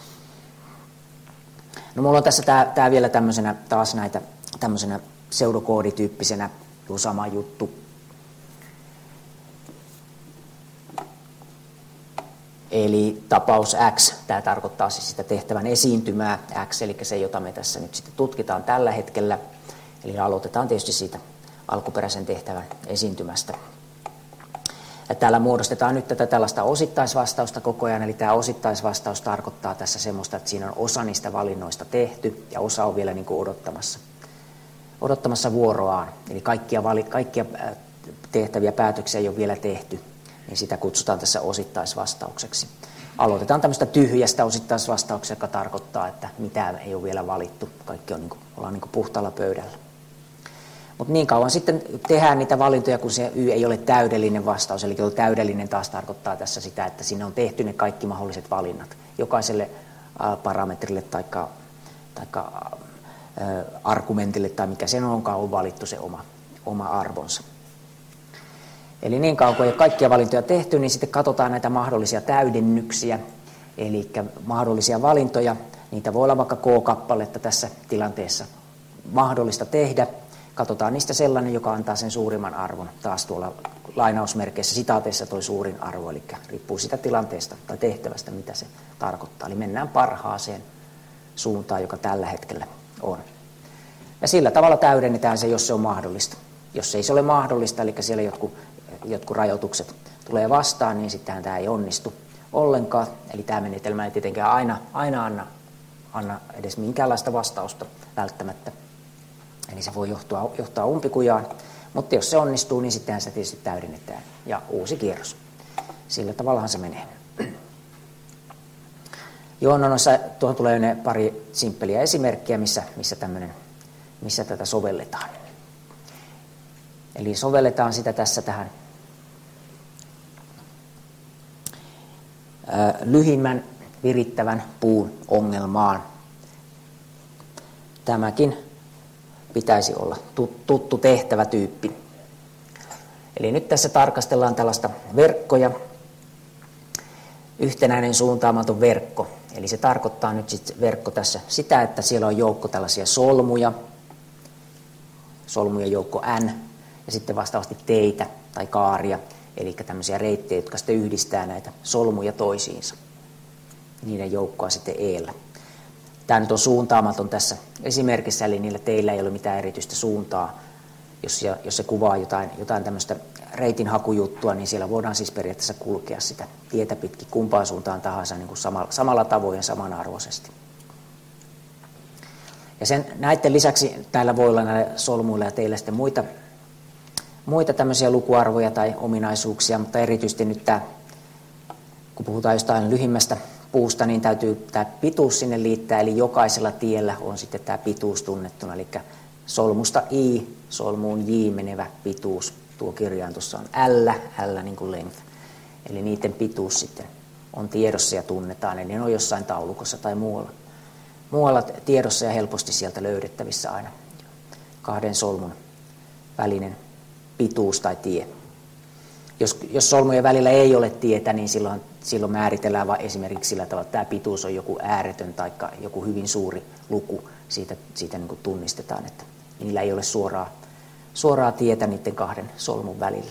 No mulla on tässä tää, tää vielä tämmöisenä, taas näitä tämmöisenä pseudokoodityyppisenä tuo sama juttu. Eli tapaus X, tämä tarkoittaa siis sitä tehtävän esiintymää X, eli se, jota me tässä nyt sitten tutkitaan tällä hetkellä. Eli aloitetaan tietysti siitä alkuperäisen tehtävän esiintymästä. Ja täällä muodostetaan nyt tätä tällaista osittaisvastausta koko ajan, eli tämä osittaisvastaus tarkoittaa tässä semmoista, että siinä on osa niistä valinnoista tehty ja osa on vielä niin kuin odottamassa, odottamassa vuoroaan. Eli kaikkia, vali, kaikkia tehtäviä päätöksiä ei ole vielä tehty, niin sitä kutsutaan tässä osittaisvastaukseksi. Aloitetaan tämmöistä tyhjästä osittaisvastauksesta, joka tarkoittaa, että mitään ei ole vielä valittu, kaikki on niin kuin, ollaan niin kuin puhtaalla pöydällä. Mutta niin kauan sitten tehdään niitä valintoja, kun se Y ei ole täydellinen vastaus. Eli täydellinen taas tarkoittaa tässä sitä, että sinne on tehty ne kaikki mahdolliset valinnat. Jokaiselle parametrille tai argumentille tai mikä sen onkaan on valittu se oma, oma arvonsa. Eli niin kauan kun ei ole kaikkia valintoja tehty, niin sitten katsotaan näitä mahdollisia täydennyksiä. Eli mahdollisia valintoja, niitä voi olla vaikka K-kappaletta tässä tilanteessa mahdollista tehdä. Katsotaan niistä sellainen, joka antaa sen suurimman arvon. Taas tuolla lainausmerkeissä, sitaateissa toi suurin arvo, eli riippuu sitä tilanteesta tai tehtävästä, mitä se tarkoittaa. Eli mennään parhaaseen suuntaan, joka tällä hetkellä on. Ja sillä tavalla täydennetään se, jos se on mahdollista. Jos ei se ole mahdollista, eli siellä jotkut, jotkut rajoitukset tulee vastaan, niin sittenhän tämä ei onnistu ollenkaan. Eli tämä menetelmä ei tietenkään aina, aina anna, anna edes minkäänlaista vastausta välttämättä. Eli se voi johtua, johtaa umpikujaan, mutta jos se onnistuu, niin sittenhän se tietysti täydennetään. Ja uusi kierros. Sillä tavallahan se menee. Joo, no noissa, tuohon tulee ne pari simppeliä esimerkkiä, missä, missä, missä tätä sovelletaan. Eli sovelletaan sitä tässä tähän ää, lyhimmän virittävän puun ongelmaan. Tämäkin pitäisi olla tuttu tehtävätyyppi. Eli nyt tässä tarkastellaan tällaista verkkoja, yhtenäinen suuntaamaton verkko. Eli se tarkoittaa nyt sit verkko tässä sitä, että siellä on joukko tällaisia solmuja, solmujen joukko N, ja sitten vastaavasti teitä tai kaaria, eli tämmöisiä reittejä, jotka sitten yhdistää näitä solmuja toisiinsa. Niiden joukkoa sitten E:llä. Tämä nyt on suuntaamaton tässä esimerkissä, eli niillä teillä ei ole mitään erityistä suuntaa. Jos, jos se kuvaa jotain, jotain tämmöistä reitinhakujuttua, niin siellä voidaan siis periaatteessa kulkea sitä tietä pitkin kumpaan suuntaan tahansa niin kuin samalla, samalla tavoin ja samanarvoisesti. Ja sen, näiden lisäksi täällä voi olla näillä solmuilla ja teillä sitten muita, muita tämmöisiä lukuarvoja tai ominaisuuksia, mutta erityisesti nyt tämä, kun puhutaan jostain lyhimmästä puusta, niin täytyy tämä pituus sinne liittää, eli jokaisella tiellä on sitten tämä pituus tunnettuna, eli solmusta I, solmuun J menevä pituus, tuo kirjain tuossa on L, L niin kuin length, eli niiden pituus sitten on tiedossa ja tunnetaan, eli ne on jossain taulukossa tai muualla, muualla tiedossa ja helposti sieltä löydettävissä aina kahden solmun välinen pituus tai tie. Jos, jos solmujen välillä ei ole tietä, niin silloin, silloin määritellään vaan esimerkiksi sillä tavalla, että tämä pituus on joku ääretön tai joku hyvin suuri luku. Siitä, siitä niin kuin tunnistetaan, että niillä ei ole suoraa, suoraa tietä niiden kahden solmun välillä.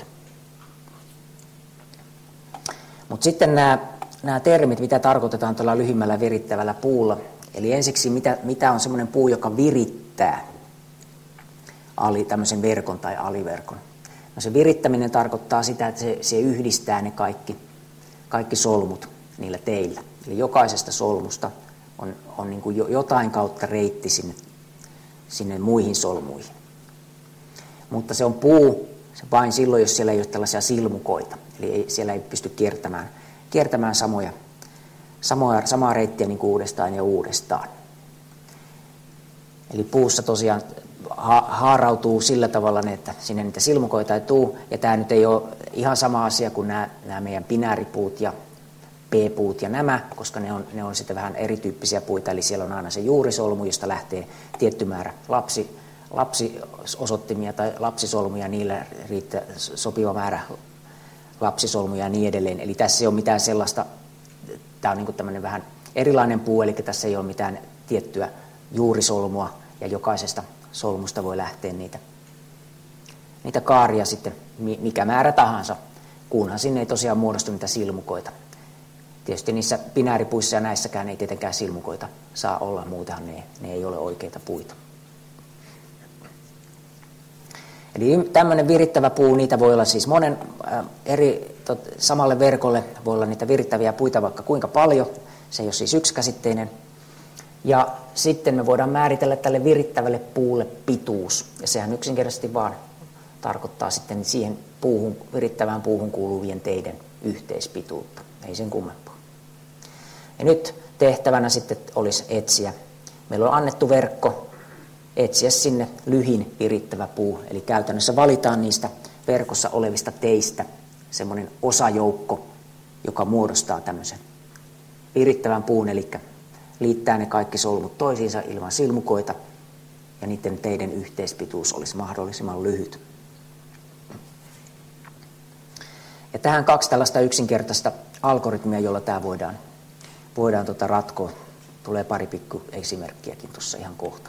Mutta sitten nämä, nämä termit, mitä tarkoitetaan tuolla lyhimmällä virittävällä puulla. Eli ensiksi, mitä, mitä on semmoinen puu, joka virittää ali, tämmöisen verkon tai aliverkon. No se virittäminen tarkoittaa sitä, että se, se yhdistää ne kaikki, kaikki solmut niillä teillä. Eli jokaisesta solmusta on, on niin kuin jotain kautta reitti sinne, sinne muihin solmuihin. Mutta se on puu se vain silloin, jos siellä ei ole tällaisia silmukoita. Eli ei, siellä ei pysty kiertämään, kiertämään samoja, samoja, samaa reittiä niin kuin uudestaan ja uudestaan. Eli puussa tosiaan ha- haarautuu sillä tavalla, että sinne niitä silmukoita ei tule. Ja tämä nyt ei ole ihan sama asia kuin nämä, nämä meidän binääripuut ja P-puut ja nämä, koska ne on, ne on sitten vähän erityyppisiä puita. Eli siellä on aina se juurisolmu, josta lähtee tietty määrä lapsi lapsiosoittimia tai lapsisolmuja, niillä riittää sopiva määrä lapsisolmuja ja niin edelleen. Eli tässä ei ole mitään sellaista, tämä on niin kuin tämmöinen vähän erilainen puu, eli tässä ei ole mitään tiettyä juurisolmua, ja jokaisesta solmusta voi lähteä niitä, niitä kaaria sitten, mikä määrä tahansa, kunhan sinne ei tosiaan muodostu niitä silmukoita. Tietysti niissä binääripuissa ja näissäkään ei tietenkään silmukoita saa olla, muutenhan ne, ne ei ole oikeita puita. Eli tämmöinen virittävä puu, niitä voi olla siis monen äh, eri, tot, samalle verkolle voi olla niitä virittäviä puita vaikka kuinka paljon, se ei ole siis yksikäsitteinen. Ja sitten me voidaan määritellä tälle virittävälle puulle pituus, ja sehän yksinkertaisesti vaan tarkoittaa sitten siihen puuhun, virittävään puuhun kuuluvien teiden yhteispituutta, ei sen kummempaa. Ja nyt tehtävänä sitten olisi etsiä. Meillä on annettu verkko, etsiä sinne lyhin virittävä puu, eli käytännössä valitaan niistä verkossa olevista teistä semmoinen osajoukko, joka muodostaa tämmöisen virittävän puun, eli liittää ne kaikki solmut toisiinsa ilman silmukoita, ja niiden teiden yhteispituus olisi mahdollisimman lyhyt. Ja tähän kaksi tällaista yksinkertaista algoritmia, jolla tämä voidaan, voidaan tota ratkoa. Tulee pari pikku esimerkkiäkin tuossa ihan kohta.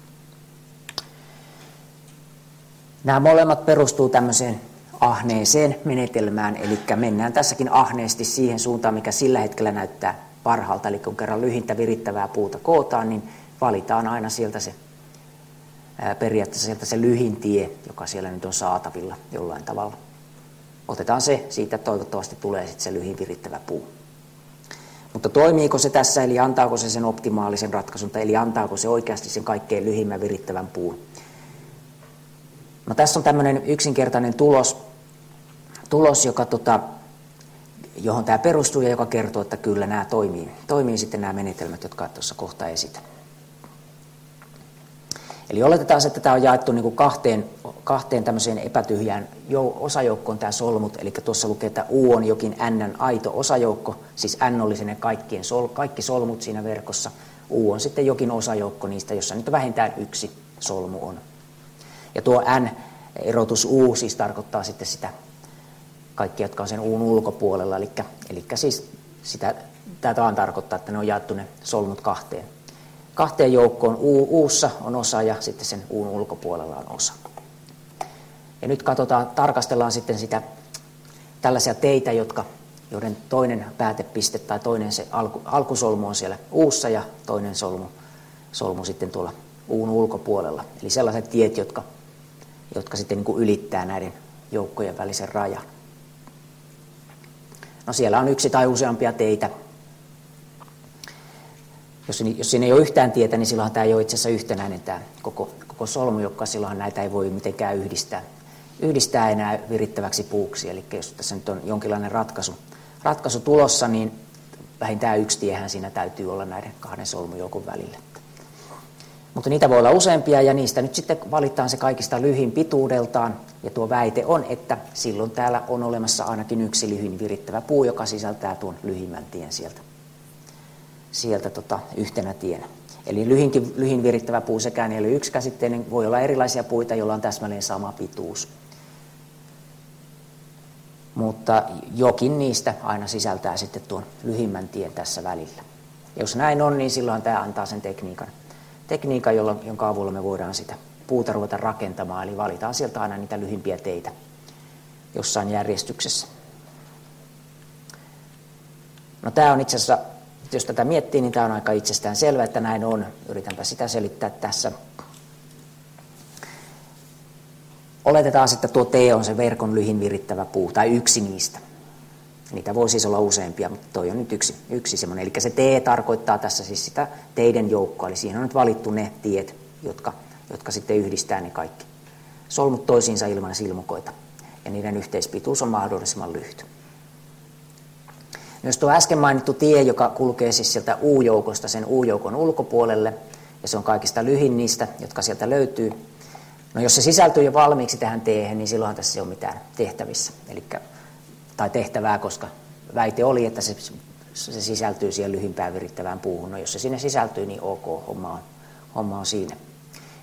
Nämä molemmat perustuu tämmöiseen ahneeseen menetelmään, eli mennään tässäkin ahneesti siihen suuntaan, mikä sillä hetkellä näyttää parhaalta. Eli kun kerran lyhintä virittävää puuta kootaan, niin valitaan aina sieltä se, ää, periaatteessa sieltä se lyhin tie, joka siellä nyt on saatavilla jollain tavalla. Otetaan se, siitä toivottavasti tulee sitten se lyhin virittävä puu. Mutta toimiiko se tässä, eli antaako se sen optimaalisen ratkaisun, tai eli antaako se oikeasti sen kaikkein lyhimmän virittävän puun? No tässä on tämmöinen yksinkertainen tulos, tulos joka, tota, johon tämä perustuu ja joka kertoo, että kyllä nämä toimii. Toimii sitten nämä menetelmät, jotka tuossa kohta esitän. Eli oletetaan, että tämä on jaettu niin kuin kahteen, kahteen tämmöiseen epätyhjään osajoukkoon tämä solmut. Eli tuossa lukee, että U on jokin N:n aito osajoukko, siis N olisi ne kaikkien sol, kaikki solmut siinä verkossa. U on sitten jokin osajoukko niistä, jossa nyt vähintään yksi solmu on. Ja tuo N-erotus U siis tarkoittaa sitten sitä kaikki, jotka on sen U:n ulkopuolella. Eli, eli siis sitä, tämä vaan tarkoittaa, että ne on jaettu ne solmut kahteen. Kahteen joukkoon U, U:ssa on osa ja sitten sen U:n ulkopuolella on osa. Ja nyt katsotaan, tarkastellaan sitten sitä, tällaisia teitä, jotka, joiden toinen päätepiste tai toinen se alku, alkusolmu on siellä U:ssa ja toinen solmu, solmu sitten tuolla U:n ulkopuolella. Eli sellaiset tiet, jotka, jotka sitten niin kuin ylittää näiden joukkojen välisen rajan. No siellä on yksi tai useampia teitä. Jos, jos siinä ei ole yhtään tietä, niin silloinhan tämä ei ole itse asiassa yhtenäinen tämä koko, koko solmu, joka silloinhan näitä ei voi mitenkään yhdistää, yhdistää enää virittäväksi puuksi. Eli jos tässä nyt on jonkinlainen ratkaisu, ratkaisu tulossa, niin vähintään yksi tiehän siinä täytyy olla näiden kahden solmujoukon välillä. Mutta niitä voi olla useampia ja niistä nyt sitten valitaan se kaikista lyhin pituudeltaan. Ja tuo väite on, että silloin täällä on olemassa ainakin yksi lyhin virittävä puu, joka sisältää tuon lyhimmän tien sieltä. sieltä tota, yhtenä tienä. Eli lyhinkin, lyhin virittävä puu sekään ei ole yksikäsitteinen, voi olla erilaisia puita, joilla on täsmälleen sama pituus. Mutta jokin niistä aina sisältää sitten tuon lyhimmän tien tässä välillä. Ja jos näin on, niin silloin tämä antaa sen tekniikan, tekniikan jolla, jonka avulla me voidaan sitä puuta ruveta rakentamaan, eli valitaan sieltä aina niitä lyhimpiä teitä jossain järjestyksessä. No tämä on itse asiassa, jos tätä miettii, niin tämä on aika itsestään selvä, että näin on. Yritänpä sitä selittää tässä. Oletetaan, että tuo T on se verkon lyhin virittävä puu, tai yksi niistä. Niitä voi siis olla useampia, mutta tuo on nyt yksi, yksi semmoinen. Eli se T tarkoittaa tässä siis sitä teiden joukkoa, eli siihen on nyt valittu ne tiet, jotka, jotka sitten yhdistää ne kaikki solmut toisiinsa ilman silmukoita. Ja niiden yhteispituus on mahdollisimman lyhyt. Myös tuo äsken mainittu tie, joka kulkee siis sieltä U-joukosta sen U-joukon ulkopuolelle, ja se on kaikista lyhin niistä, jotka sieltä löytyy. No jos se sisältyy jo valmiiksi tähän teehen, niin silloinhan tässä ei ole mitään tehtävissä, elikkä, tai tehtävää, koska väite oli, että se, se sisältyy siihen lyhimpään virittävään puuhun. No jos se sinne sisältyy, niin ok, homma on, homma on siinä.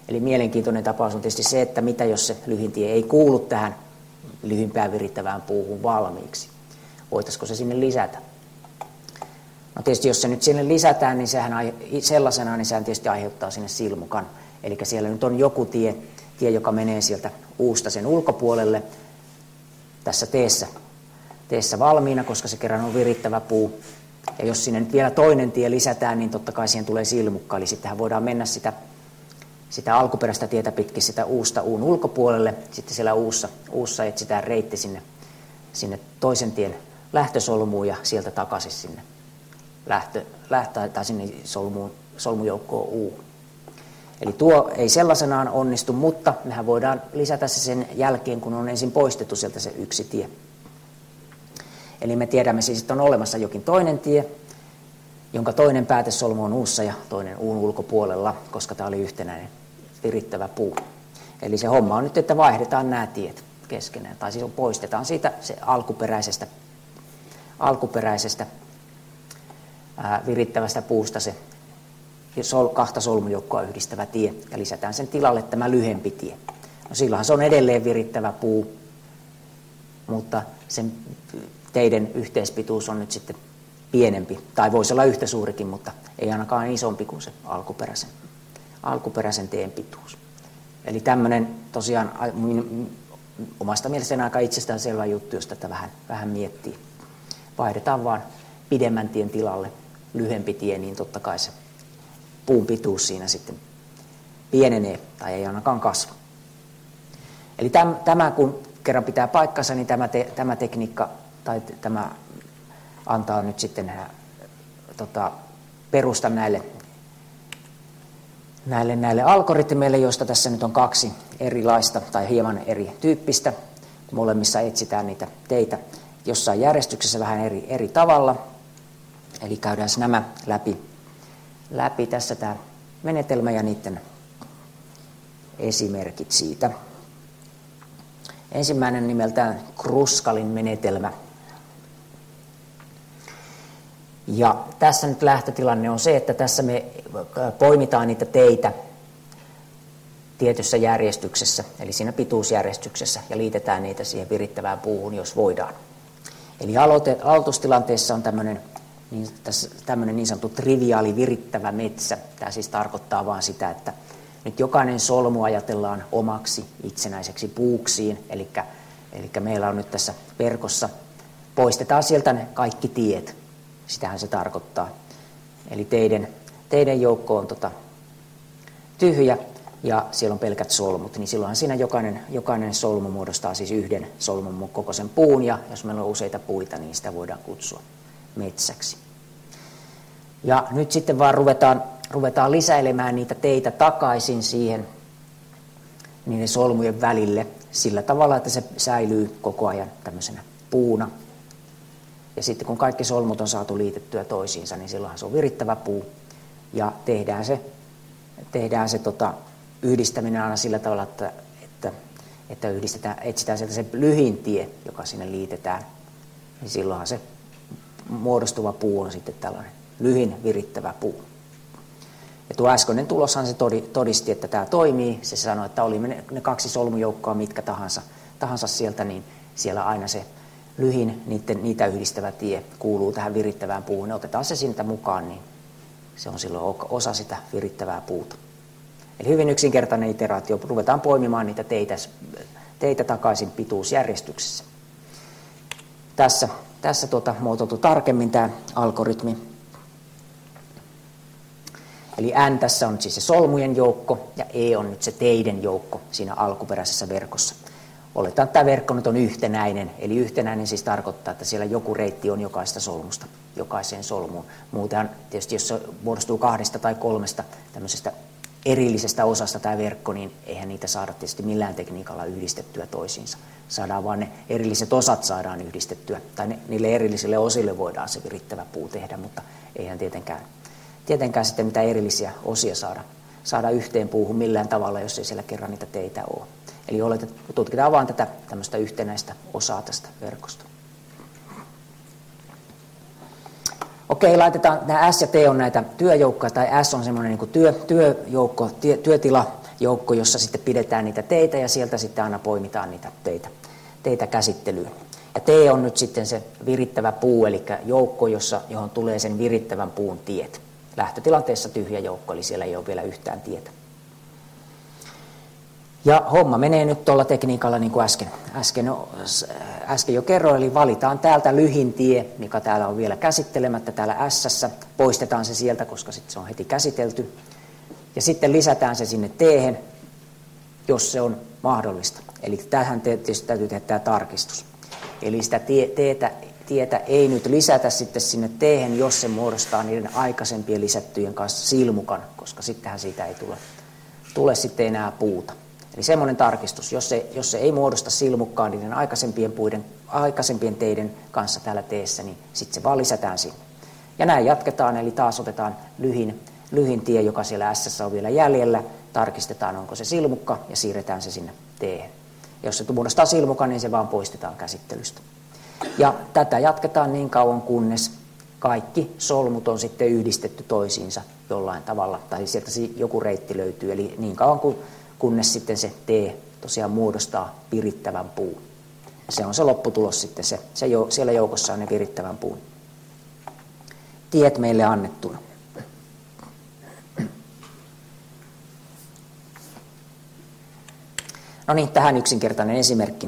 Eli mielenkiintoinen tapaus on tietysti se, että mitä jos se lyhintie ei kuulu tähän lyhimpään virittävään puuhun valmiiksi. Voitaisiko se sinne lisätä? No tietysti jos se nyt sinne lisätään, niin sehän sellaisenaan niin sehän tietysti aiheuttaa sinne silmukan. Eli siellä nyt on joku tie, tie, joka menee sieltä uusta sen ulkopuolelle tässä teessä, teessä valmiina, koska se kerran on virittävä puu. Ja jos sinne nyt vielä toinen tie lisätään, niin totta kai siihen tulee silmukka. Eli sittenhän voidaan mennä sitä, sitä alkuperäistä tietä pitkin sitä uusta uun ulkopuolelle. Sitten siellä uussa, uussa etsitään reitti sinne, sinne toisen tien lähtösolmuun ja sieltä takaisin sinne lähtö, lähtö, tai sinne solmuun, solmujoukkoon U. Eli tuo ei sellaisenaan onnistu, mutta mehän voidaan lisätä se sen jälkeen, kun on ensin poistettu sieltä se yksi tie. Eli me tiedämme siis, että on olemassa jokin toinen tie, jonka toinen päätesolmu on uussa ja toinen uun ulkopuolella, koska tämä oli yhtenäinen virittävä puu. Eli se homma on nyt, että vaihdetaan nämä tiet keskenään, tai siis poistetaan siitä se alkuperäisestä, alkuperäisestä ää, virittävästä puusta se sol, kahta solmujoukkoa yhdistävä tie, ja lisätään sen tilalle tämä lyhempi tie. No silloinhan se on edelleen virittävä puu, mutta sen teiden yhteispituus on nyt sitten pienempi, tai voisi olla yhtä suurikin, mutta ei ainakaan isompi kuin se alkuperäisen, alkuperäisen teen pituus. Eli tämmöinen tosiaan omasta mielestäni aika itsestäänselvä juttu, jos tätä vähän, vähän miettii. Vaihdetaan vaan pidemmän tien tilalle lyhempi tie, niin totta kai se puun pituus siinä sitten pienenee tai ei ainakaan kasva. Eli täm, tämä kun kerran pitää paikkansa, niin tämä, te, tämä tekniikka tai tämä antaa nyt sitten tota, perusta näille, näille, näille algoritmeille, joista tässä nyt on kaksi erilaista tai hieman erityyppistä. Molemmissa etsitään niitä teitä jossain järjestyksessä vähän eri, eri tavalla. Eli käydään nämä läpi, läpi tässä tämä menetelmä ja niiden esimerkit siitä. Ensimmäinen nimeltään Kruskalin menetelmä. Ja tässä nyt lähtötilanne on se, että tässä me poimitaan niitä teitä tietyssä järjestyksessä, eli siinä pituusjärjestyksessä, ja liitetään niitä siihen virittävään puuhun, jos voidaan. Eli aloite, aloitustilanteessa on tämmöinen niin, tässä, tämmöinen niin sanottu triviaali virittävä metsä. Tämä siis tarkoittaa vaan sitä, että nyt jokainen solmu ajatellaan omaksi itsenäiseksi puuksiin, eli, eli meillä on nyt tässä verkossa, poistetaan sieltä ne kaikki tiet. Sitähän se tarkoittaa. Eli teiden, teiden joukko on tota, tyhjä ja siellä on pelkät solmut, niin silloinhan siinä jokainen, jokainen solmu muodostaa siis yhden solmun kokoisen puun, ja jos meillä on useita puita, niin sitä voidaan kutsua metsäksi. Ja nyt sitten vaan ruvetaan, ruvetaan lisäilemään niitä teitä takaisin siihen niiden solmujen välille sillä tavalla, että se säilyy koko ajan tämmöisenä puuna. Ja sitten kun kaikki solmut on saatu liitettyä toisiinsa, niin silloinhan se on virittävä puu. Ja tehdään se, tehdään se tota, yhdistäminen aina sillä tavalla, että, että, että yhdistetään, etsitään sieltä se lyhin tie, joka sinne liitetään. Niin silloinhan se muodostuva puu on sitten tällainen lyhin virittävä puu. Ja tuo äskeinen tuloshan se todisti, että tämä toimii. Se sanoi, että oli ne, ne kaksi solmujoukkoa mitkä tahansa, tahansa sieltä, niin siellä aina se lyhin, niiden, niitä yhdistävä tie kuuluu tähän virittävään puuhun. Ne otetaan se siitä mukaan, niin se on silloin osa sitä virittävää puuta. Eli hyvin yksinkertainen iteraatio. Ruvetaan poimimaan niitä teitä, teitä takaisin pituusjärjestyksessä. Tässä, tässä tuota, muotoiltu tarkemmin tämä algoritmi. Eli N tässä on siis se solmujen joukko ja E on nyt se teiden joukko siinä alkuperäisessä verkossa. Oletetaan, että tämä verkko nyt on yhtenäinen, eli yhtenäinen siis tarkoittaa, että siellä joku reitti on jokaista solmusta, jokaiseen solmuun. Muutenhan tietysti, jos se muodostuu kahdesta tai kolmesta tämmöisestä erillisestä osasta tämä verkko, niin eihän niitä saada tietysti millään tekniikalla yhdistettyä toisiinsa. Saadaan vaan ne erilliset osat saadaan yhdistettyä, tai ne, niille erillisille osille voidaan se virittävä puu tehdä, mutta eihän tietenkään, tietenkään sitten mitään erillisiä osia saada, saada yhteen puuhun millään tavalla, jos ei siellä kerran niitä teitä ole. Eli oletet, tutkitaan vain tätä tämmöistä yhtenäistä osaa tästä verkosta. Okei, laitetaan, nämä S ja T on näitä työjoukkoja, tai S on semmoinen niin kuin työ, työjoukko, työ, työtila, joukko, jossa sitten pidetään niitä teitä ja sieltä sitten aina poimitaan niitä teitä, teitä käsittelyyn. Ja T on nyt sitten se virittävä puu, eli joukko, jossa, johon tulee sen virittävän puun tiet. Lähtötilanteessa tyhjä joukko, eli siellä ei ole vielä yhtään tietä. Ja homma menee nyt tuolla tekniikalla niin kuin äsken, äsken, äsken jo kerroin, eli valitaan täältä lyhin tie, mikä täällä on vielä käsittelemättä täällä S:ssä. Poistetaan se sieltä, koska sitten se on heti käsitelty. Ja sitten lisätään se sinne T:hen, jos se on mahdollista. Eli tähän tietysti täytyy tehdä tämä tarkistus. Eli sitä tie, teetä, tietä ei nyt lisätä sitten sinne T:hen, jos se muodostaa niiden aikaisempien lisättyjen kanssa silmukan, koska sittenhän siitä ei tule, tule sitten enää puuta. Eli semmoinen tarkistus, jos se, jos se ei muodosta silmukkaa niiden aikaisempien, puiden, aikaisempien teiden kanssa täällä T:ssä, niin sitten se vaan lisätään sinne. Ja näin jatketaan, eli taas otetaan lyhin, lyhin tie, joka siellä S:ssä on vielä jäljellä, tarkistetaan, onko se silmukka, ja siirretään se sinne T:hen. Jos se muodostaa silmukan, niin se vaan poistetaan käsittelystä. Ja tätä jatketaan niin kauan, kunnes kaikki solmut on sitten yhdistetty toisiinsa jollain tavalla, tai sieltä joku reitti löytyy, eli niin kauan kuin kunnes sitten se T tosiaan muodostaa virittävän puun. Se on se lopputulos sitten, se, se jo, siellä joukossa on ne virittävän puun tiet meille annettuna. No niin, tähän yksinkertainen esimerkki.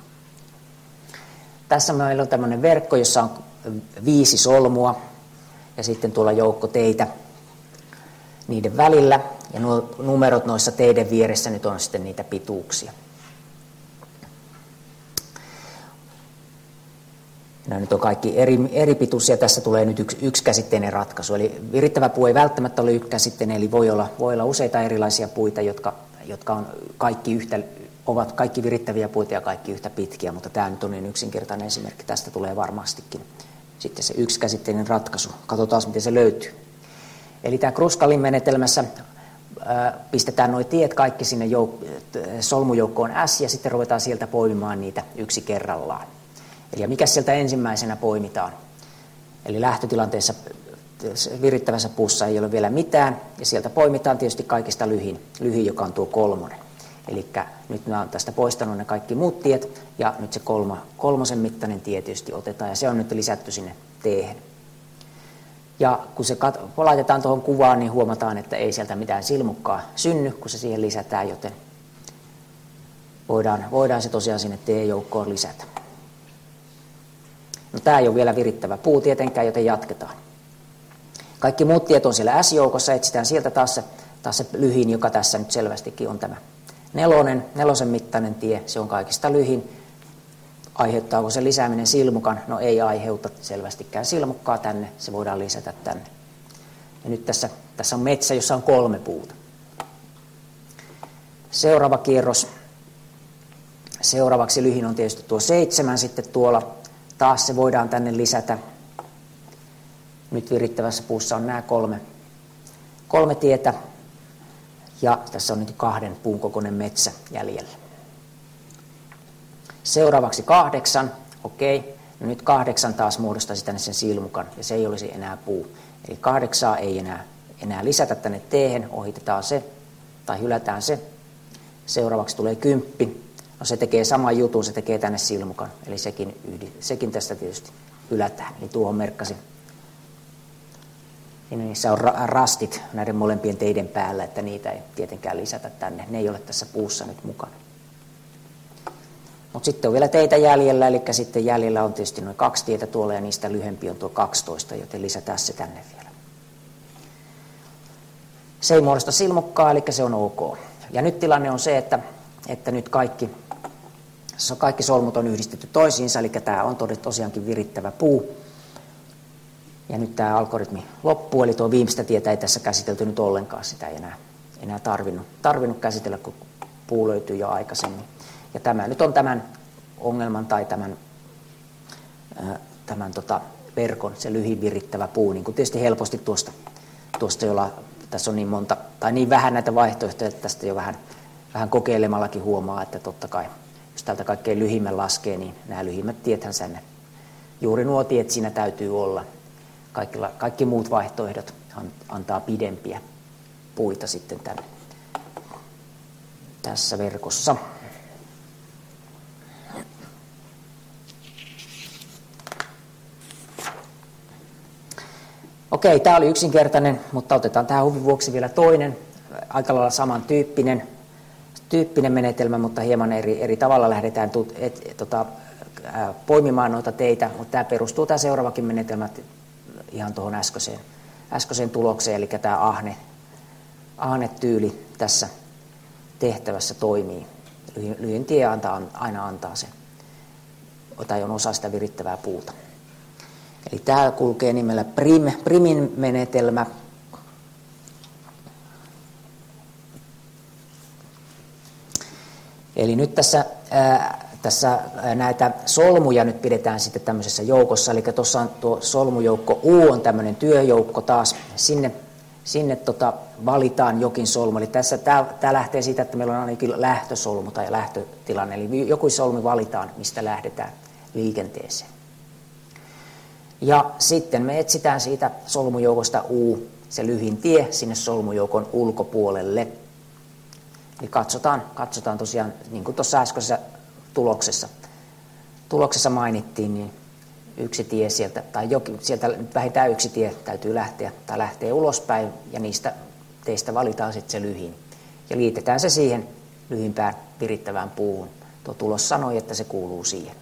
Tässä meillä on tämmöinen verkko, jossa on viisi solmua ja sitten tuolla joukko teitä niiden välillä. Ja nuo numerot noissa teiden vieressä nyt on sitten niitä pituuksia. Nämä nyt on kaikki eri, eri pituisia. Tässä tulee nyt yksi, yksikäsitteinen ratkaisu. Eli virittävä puu ei välttämättä ole yksikäsitteinen, eli voi olla, voi olla useita erilaisia puita, jotka, jotka on kaikki yhtä, ovat kaikki virittäviä puita ja kaikki yhtä pitkiä, mutta tämä nyt on niin yksinkertainen esimerkki. Tästä tulee varmastikin sitten se yksikäsitteinen ratkaisu. Katsotaan, miten se löytyy. Eli tämä Kruskalin menetelmässä pistetään nuo tiet kaikki sinne jouk- solmujoukkoon S ja sitten ruvetaan sieltä poimimaan niitä yksi kerrallaan. Eli mikä sieltä ensimmäisenä poimitaan? Eli lähtötilanteessa virittävässä puussa ei ole vielä mitään ja sieltä poimitaan tietysti kaikista lyhin, lyhin joka on tuo kolmonen. Eli nyt mä oon tästä poistanut ne kaikki muut tiet ja nyt se kolma, kolmosen mittainen tie tietysti otetaan ja se on nyt lisätty sinne T:hen. Ja kun se kat- laitetaan tuohon kuvaan, niin huomataan, että ei sieltä mitään silmukkaa synny, kun se siihen lisätään, joten voidaan, voidaan se tosiaan sinne T-joukkoon lisätä. No, tämä ei ole vielä virittävä puu tietenkään, joten jatketaan. Kaikki muut tiet on siellä S-joukossa, etsitään sieltä taas se, taas se lyhin, joka tässä nyt selvästikin on tämä nelonen, nelosen mittainen tie, se on kaikista lyhin. Aiheuttaako se lisääminen silmukan? No ei aiheuta selvästikään silmukkaa tänne, se voidaan lisätä tänne. Ja nyt tässä, tässä on metsä, jossa on kolme puuta. Seuraava kierros. Seuraavaksi lyhin on tietysti tuo seitsemän sitten tuolla. Taas se voidaan tänne lisätä. Nyt virittävässä puussa on nämä kolme, kolme tietä. Ja tässä on nyt kahden puun kokoinen metsä jäljellä. Seuraavaksi kahdeksan, okei, no nyt kahdeksan taas muodostaisi tänne sen silmukan, ja se ei olisi enää puu. Eli kahdeksaa ei enää, enää lisätä tänne T:hen, ohitetaan se, tai hylätään se. Seuraavaksi tulee kymppi, no se tekee saman jutun, se tekee tänne silmukan, eli sekin, yhdi, sekin tästä tietysti hylätään. Eli tuohon merkkasin. Ja niissä on rastit näiden molempien teiden päällä, että niitä ei tietenkään lisätä tänne, ne ei ole tässä puussa nyt mukana. Mutta sitten on vielä teitä jäljellä, eli sitten jäljellä on tietysti noin kaksi tietä tuolla ja niistä lyhempi on tuo kaksitoista, joten lisätään se tänne vielä. Se ei muodosta silmukkaa, eli se on ok. Ja nyt tilanne on se, että, että nyt kaikki, kaikki solmut on yhdistetty toisiinsa, eli tämä on tosiaankin virittävä puu. Ja nyt tämä algoritmi loppuu, eli tuo viimeistä tietä ei tässä käsitelty nyt ollenkaan, sitä ei enää, enää tarvinnut, tarvinnut käsitellä, kun puu löytyy jo aikaisemmin. Ja tämä nyt on tämän ongelman tai tämän, ää, tämän tota verkon, se lyhin virittävä puu, niin kuin tietysti helposti tuosta, tuosta jolla tässä on niin monta, tai niin vähän näitä vaihtoehtoja, että tästä jo vähän, vähän kokeilemallakin huomaa, että totta kai, jos täältä kaikkein lyhimmän laskee, niin nämä lyhimmät tiethän sen, juuri nuo tiet siinä täytyy olla. Kaikki, kaikki muut vaihtoehdot antaa pidempiä puita sitten tänne, tässä verkossa. Okei, tämä oli yksinkertainen, mutta otetaan tähän huvin vuoksi vielä toinen, aika lailla samantyyppinen tyyppinen menetelmä, mutta hieman eri, eri tavalla lähdetään tut, et, et, tota, ää, poimimaan noita teitä, mutta tämä perustuu tämä seuraavakin menetelmä ihan tuohon äskeiseen, äskeiseen tulokseen, eli tämä ahne, ahne-tyyli tässä tehtävässä toimii. Lyhin, lyhin tie antaa, aina antaa sen, tai on osa sitä virittävää puuta. Eli tämä kulkee nimellä prim, primin menetelmä. Eli nyt tässä, ää, tässä ää, näitä solmuja nyt pidetään sitten tämmöisessä joukossa, eli tuossa on tuo solmujoukko U on tämmöinen työjoukko taas, sinne, sinne tota valitaan jokin solmu, eli tässä tämä lähtee siitä, että meillä on ainakin lähtösolmu tai lähtötilanne, eli joku solmu valitaan, mistä lähdetään liikenteeseen. Ja sitten me etsitään siitä solmujoukosta U, se lyhin tie sinne solmujoukon ulkopuolelle. Eli katsotaan, katsotaan tosiaan, niin kuin tuossa äskeisessä tuloksessa, tuloksessa mainittiin, niin yksi tie sieltä, tai jokin, sieltä vähintään yksi tie täytyy lähteä, tai lähtee ulospäin, ja niistä teistä valitaan sitten se lyhin. Ja liitetään se siihen lyhimpään virittävään puuhun. Tuo tulos sanoi, että se kuuluu siihen.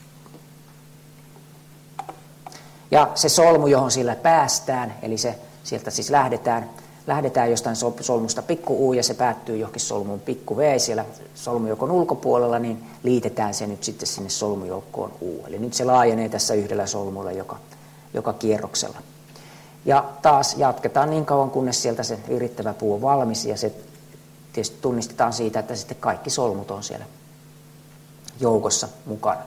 Ja se solmu, johon sillä päästään, eli se, sieltä siis lähdetään, lähdetään jostain solmusta pikku U ja se päättyy johonkin solmuun pikku V siellä solmujoukon ulkopuolella, niin liitetään se nyt sitten sinne solmujoukkoon U. Eli nyt se laajenee tässä yhdellä solmulla joka, joka kierroksella. Ja taas jatketaan niin kauan, kunnes sieltä se virittävä puu on valmis ja se tietysti tunnistetaan siitä, että sitten kaikki solmut on siellä joukossa mukana.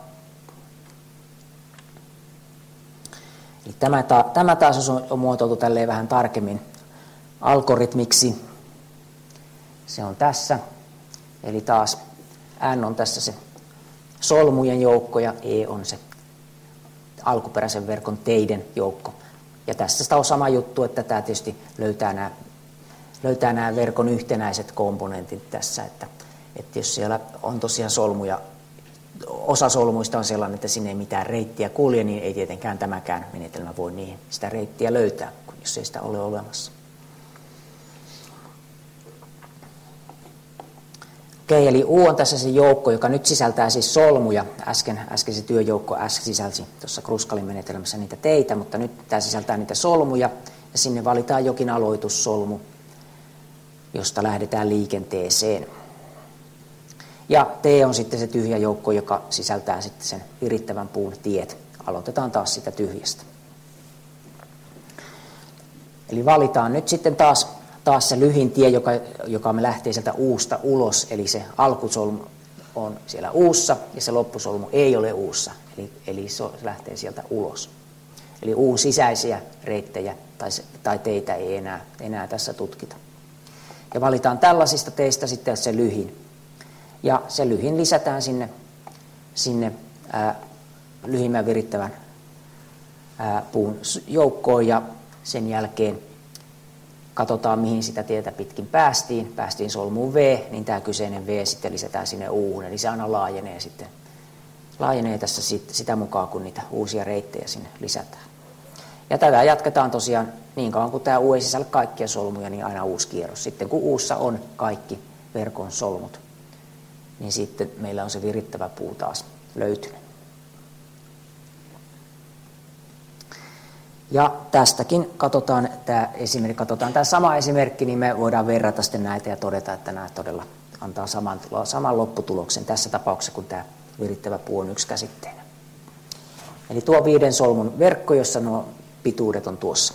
Eli tämä, ta, tämä taas on, on muotoiltu tälleen vähän tarkemmin algoritmiksi. Se on tässä. Eli taas N on tässä se solmujen joukko ja E on se alkuperäisen verkon teiden joukko. Ja tässä sitä on sama juttu, että tämä tietysti löytää nämä, löytää nämä verkon yhtenäiset komponentit tässä. Että, että jos siellä on tosiaan solmuja, osa solmuista on sellainen, että sinne ei mitään reittiä kulje, niin ei tietenkään tämäkään menetelmä voi niihin sitä reittiä löytää, jos ei sitä ole olemassa. Okei, eli U on tässä se joukko, joka nyt sisältää siis solmuja. Äsken, äsken se työjoukko S sisälsi tuossa Kruskalin menetelmässä niitä teitä, mutta nyt tämä sisältää niitä solmuja, ja sinne valitaan jokin aloitussolmu, josta lähdetään liikenteeseen. Ja T on sitten se tyhjä joukko, joka sisältää sitten sen virittävän puun tiet. Aloitetaan taas sitä tyhjästä. Eli valitaan nyt sitten taas, taas se lyhin tie, joka, joka me lähtee sieltä Usta ulos. Eli se alkusolmu on siellä Ussa ja se loppusolmu ei ole Ussa. Eli, eli se lähtee sieltä ulos. Eli Uun sisäisiä reittejä tai, tai teitä ei enää, enää tässä tutkita. Ja valitaan tällaisista teistä sitten se lyhin. Ja se lyhin lisätään sinne, sinne ää, lyhimmän virittävän ää, puun joukkoon ja sen jälkeen katsotaan, mihin sitä tietä pitkin päästiin. Päästiin solmuun V, niin tämä kyseinen V sitten lisätään sinne U:hun, eli se aina laajenee sitten. Laajenee tässä sit, sitä mukaan, kun niitä uusia reittejä sinne lisätään. Ja tätä jatketaan tosiaan niin kauan, kun tämä U ei sisällä kaikkia solmuja, niin aina uusi kierros. Sitten kun U:ssa on kaikki verkon solmut, niin sitten meillä on se virittävä puu taas löytynyt. Ja tästäkin katsotaan tämä esimerkki, katsotaan tämä sama esimerkki, niin me voidaan verrata sitten näitä ja todeta, että nämä todella antaa saman, saman lopputuloksen tässä tapauksessa, kun tämä virittävä puu on yksikäsitteinen. Eli tuo viiden solmun verkko, jossa nuo pituudet on tuossa.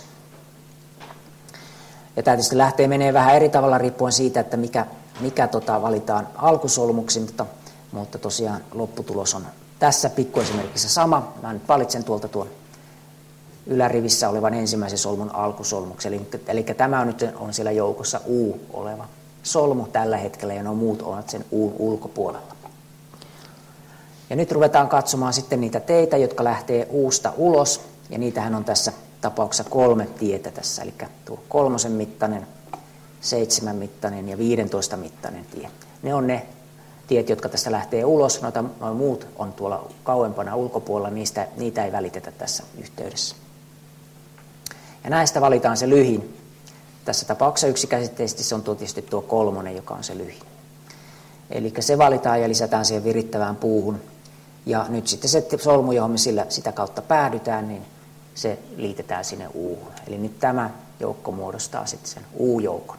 Ja tämä tietysti lähtee menee vähän eri tavalla riippuen siitä, että mikä, mikä tota valitaan alkusolmuksi, mutta, mutta tosiaan lopputulos on tässä pikkuesimerkissä sama. Mä nyt valitsen tuolta tuon ylärivissä olevan ensimmäisen solmun alkusolmuksi. Eli, eli tämä on nyt on siellä joukossa U oleva solmu tällä hetkellä ja nuo muut ovat sen U:n ulkopuolella. Ja nyt ruvetaan katsomaan sitten niitä teitä, jotka lähtee U:sta ulos. Ja niitähän on tässä tapauksessa kolme tietä tässä. Eli tuo kolmosen mittainen seitsemän mittainen ja viisitoista mittainen tie. Ne on ne tiet, jotka tästä lähtee ulos. Noita, noin muut on tuolla kauempana ulkopuolella, niistä, niitä ei välitetä tässä yhteydessä. Ja näistä valitaan se lyhin. Tässä tapauksessa yksikäsitteisesti se on tuo, tietysti tuo kolmonen, joka on se lyhin. Eli se valitaan ja lisätään siihen virittävään puuhun. Ja nyt sitten se solmu, johon me sillä, sitä kautta päädytään, niin se liitetään sinne uuhun. Eli nyt tämä joukko muodostaa sitten sen U-joukon.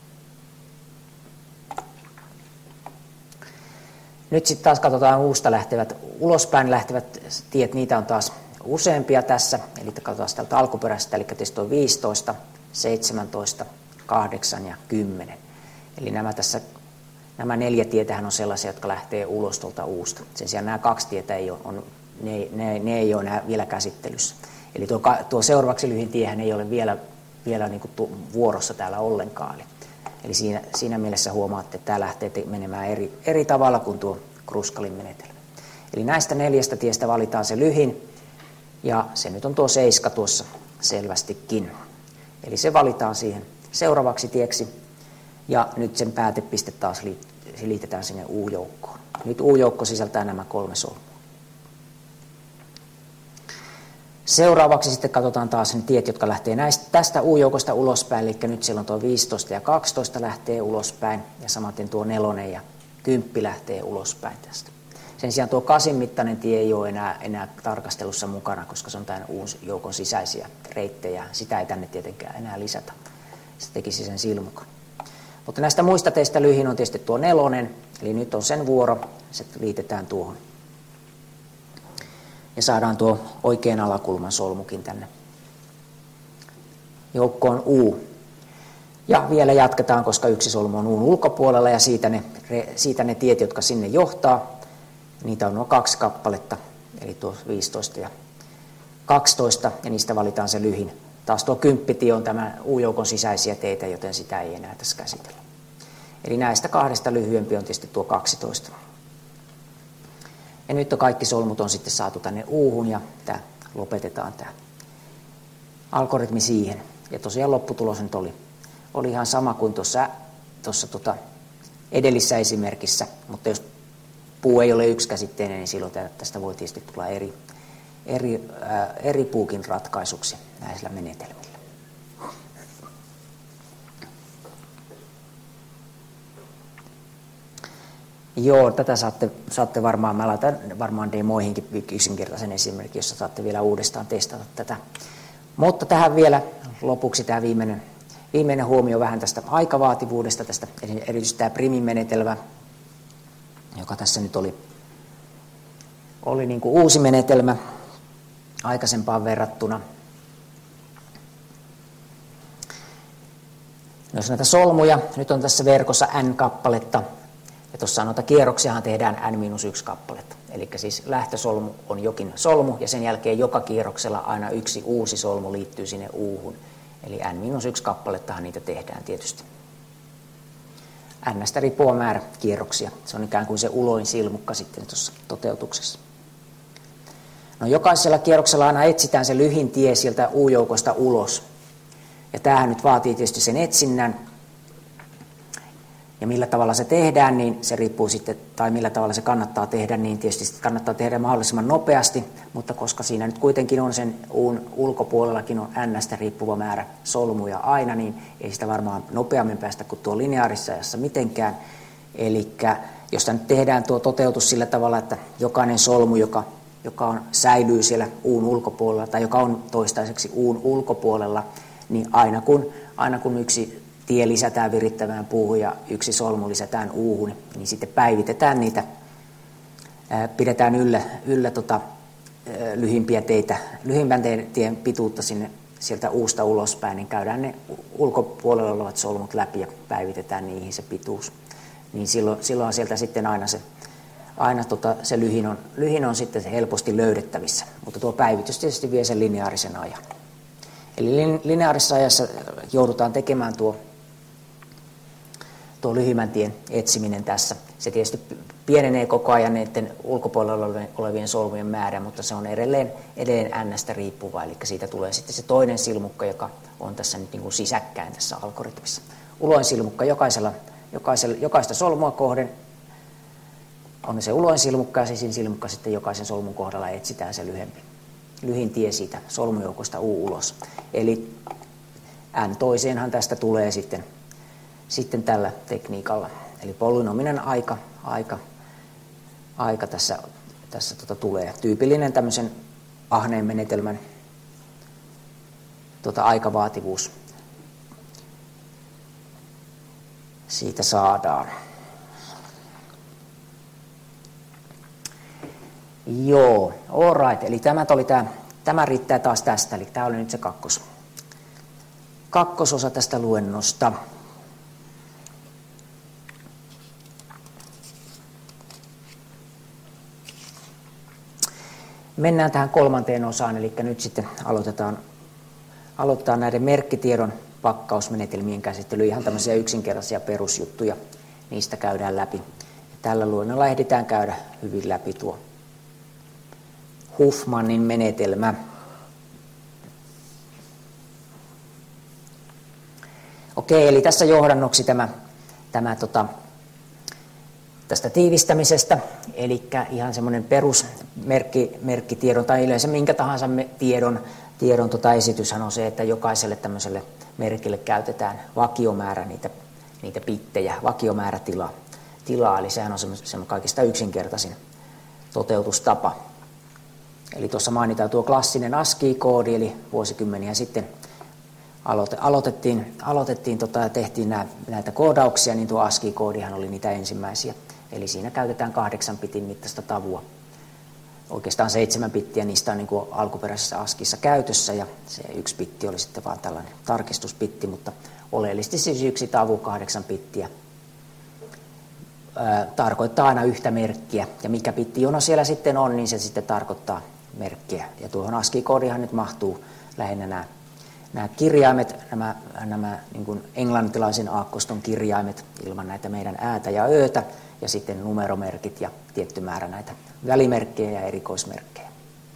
Nyt sitten taas katsotaan uusta lähtevät, ulospäin lähtevät tiet, niitä on taas useampia tässä. Eli katsotaan tältä alkuperäisestä, eli tietysti on viisitoista, seitsemäntoista, kahdeksan ja kymmenen. Eli nämä tässä Nämä neljä tietähän on sellaisia, jotka lähtee ulos tuolta uusta. Sen sijaan nämä kaksi tietä ei ole, on, ne, ne, ne ei ole enää vielä käsittelyssä. Eli tuo, tuo seuraavaksi lyhin tiehän ei ole vielä, vielä niin kuin tuo, vuorossa täällä ollenkaan. Eli, eli siinä, siinä mielessä huomaatte, että tämä lähtee menemään eri, eri tavalla kuin tuo Kruskalin menetelmä. Eli näistä neljästä tiestä valitaan se lyhin, ja se nyt on tuo seiska tuossa selvästikin. Eli se valitaan siihen seuraavaksi tieksi. Ja nyt sen päätepiste taas liitetään sinne U-joukkoon. Nyt U-joukko sisältää nämä kolme solmua. Seuraavaksi sitten katsotaan taas ne tiet, jotka lähtee näistä, tästä U-joukosta ulospäin. Eli nyt siellä on tuo viisitoista ja kaksitoista lähtee ulospäin. Ja samaten tuo nelonen ja kymppi lähtee ulospäin tästä. Sen sijaan tuo kasin mittainen tie ei ole enää, enää tarkastelussa mukana, koska se on tämän U-joukon sisäisiä reittejä. Sitä ei tänne tietenkään enää lisätä. Se tekisi sen silmukan. Mutta näistä muista teistä lyhin on tietysti tuo nelonen, eli nyt on sen vuoro, se liitetään tuohon. Ja saadaan tuo oikean alakulman solmukin tänne joukkoon U. Ja vielä jatketaan, koska yksi solmu on U:n ulkopuolella, ja siitä ne, siitä ne tiet, jotka sinne johtaa, niitä on nuo kaksi kappaletta, eli tuo viisitoista ja kaksitoista, ja niistä valitaan se lyhin. Taas tuo kymppitie on tämä U-joukon sisäisiä teitä, joten sitä ei enää tässä käsitellä. Eli näistä kahdesta lyhyempi on tietysti tuo kaksitoista. Ja nyt on kaikki solmut on sitten saatu tänne U:hun ja tämä lopetetaan tämä algoritmi siihen. Ja tosiaan lopputulos nyt oli, oli ihan sama kuin tuossa, tuossa tota edellisessä esimerkissä, mutta jos puu ei ole yksikäsitteinen, niin silloin tästä voi tietysti tulla eri, eri, ää, eri puukin ratkaisuksi näillä menetelmillä. Joo, tätä saatte, saatte varmaan, mä laitan varmaan demoihinkin yksinkertaisen esimerkin, jossa saatte vielä uudestaan testata tätä. Mutta tähän vielä lopuksi tämä viimeinen, viimeinen huomio vähän tästä aikavaativuudesta, tästä erityisesti tämä primin menetelmä, joka tässä nyt oli, oli niin kuin uusi menetelmä aikaisempaan verrattuna. No, jos näitä solmuja, nyt on tässä verkossa n kappaletta, ja tuossa noita kierroksiahan tehdään n miinus yksi kappaletta. Eli siis lähtösolmu on jokin solmu, ja sen jälkeen joka kierroksella aina yksi uusi solmu liittyy sinne uuhun. Eli n miinus yksi kappalettahan niitä tehdään tietysti. N:stä riippuu määrä kierroksia. Se on ikään kuin se uloin silmukka sitten tuossa toteutuksessa. No, jokaisella kierroksella aina etsitään se lyhin tie sieltä U-joukosta ulos. Ja tämähän nyt vaatii tietysti sen etsinnän. Ja millä tavalla se tehdään, niin se riippuu sitten, tai millä tavalla se kannattaa tehdä, niin tietysti kannattaa tehdä mahdollisimman nopeasti, mutta koska siinä nyt kuitenkin on sen U:n ulkopuolellakin on N:stä riippuva määrä solmuja aina, niin ei sitä varmaan nopeammin päästä kuin tuo lineaarisessa ajassa mitenkään. Eli jos nyt tehdään tuo toteutus sillä tavalla, että jokainen solmu, joka, joka on, säilyy siellä U:n ulkopuolella, tai joka on toistaiseksi U:n ulkopuolella, niin aina kun, aina kun yksi tie lisätään virittävään puuhun ja yksi solmu lisätään uuhun, niin sitten päivitetään niitä, ää, pidetään yllä, yllä tota, ää, lyhimpiä teitä, lyhimpän tien pituutta sinne sieltä uusta ulospäin, niin käydään ne ulkopuolella olevat solmut läpi ja päivitetään niihin se pituus. Niin silloin, silloin sieltä sitten aina se, aina tota, se lyhin, on, lyhin on sitten helposti löydettävissä, mutta tuo päivitys tietysti vie sen lineaarisen ajan. Eli lineaarisessa ajassa joudutaan tekemään tuo tuo lyhimmän tien etsiminen tässä. Se tietysti pienenee koko ajan näiden ulkopuolella olevien solmujen määrä, mutta se on edelleen, edelleen N:stä riippuva, eli siitä tulee sitten se toinen silmukka, joka on tässä nyt niin kuin sisäkkäin tässä algoritmissa. uloinsilmukka jokaisella, jokaisella, jokaista solmua kohden. On se uloinsilmukka ja sisinsilmukka sitten jokaisen solmun kohdalla etsitään se lyhempi, lyhin tie siitä solmujoukosta U ulos. Eli N toiseenhan tästä tulee sitten, sitten tällä tekniikalla. Eli polynominen aika, aika, aika tässä, tässä tota tulee. Tyypillinen tämmöisen ahneen menetelmän tota aikavaativuus siitä saadaan. Joo, all right. Eli tämä, oli tämä, tämä riittää taas tästä, eli tämä oli nyt se kakkos, kakkososa tästä luennosta. Mennään tähän kolmanteen osaan, eli nyt sitten aloitetaan, aloitetaan näiden merkkitiedon pakkausmenetelmien käsittely, ihan tämmöisiä yksinkertaisia perusjuttuja, niistä käydään läpi. Ja tällä luennolla ehditään käydä hyvin läpi tuo Huffmanin menetelmä. Okei, eli tässä johdannoksi tämä, tämä tota, tästä tiivistämisestä, eli ihan semmoinen perusmerkkitiedon tai yleensä minkä tahansa tiedon, tiedon tota esityshän on se, että jokaiselle tämmöiselle merkille käytetään vakiomäärä niitä, niitä bittejä, vakiomäärä tilaa, tilaa, eli sehän on semmoinen kaikista yksinkertaisin toteutustapa. Eli tuossa mainitaan tuo klassinen ASCII-koodi, eli vuosikymmeniä sitten aloitettiin, aloitettiin tota, ja tehtiin nää, näitä koodauksia, niin tuo ASCII-koodihan oli niitä ensimmäisiä. Eli siinä käytetään kahdeksan bitin mittaista tavua. Oikeastaan seitsemän bittiä niistä on niin kuin alkuperäisessä ASCIIssa käytössä, ja se yksi bitti oli sitten vaan tällainen tarkistusbitti, mutta oleellisesti siis yksi tavu, kahdeksan bittiä. Ää, tarkoittaa aina yhtä merkkiä, ja mikä bittijono siellä sitten on, niin se sitten tarkoittaa merkkiä. Ja tuohon ASCII-koodihan nyt mahtuu lähinnä nämä, nämä kirjaimet, nämä, nämä niin kuin englantilaisen aakkoston kirjaimet ilman näitä meidän äätä ja öötä, ja sitten numeromerkit ja tietty määrä näitä välimerkkejä ja erikoismerkkejä.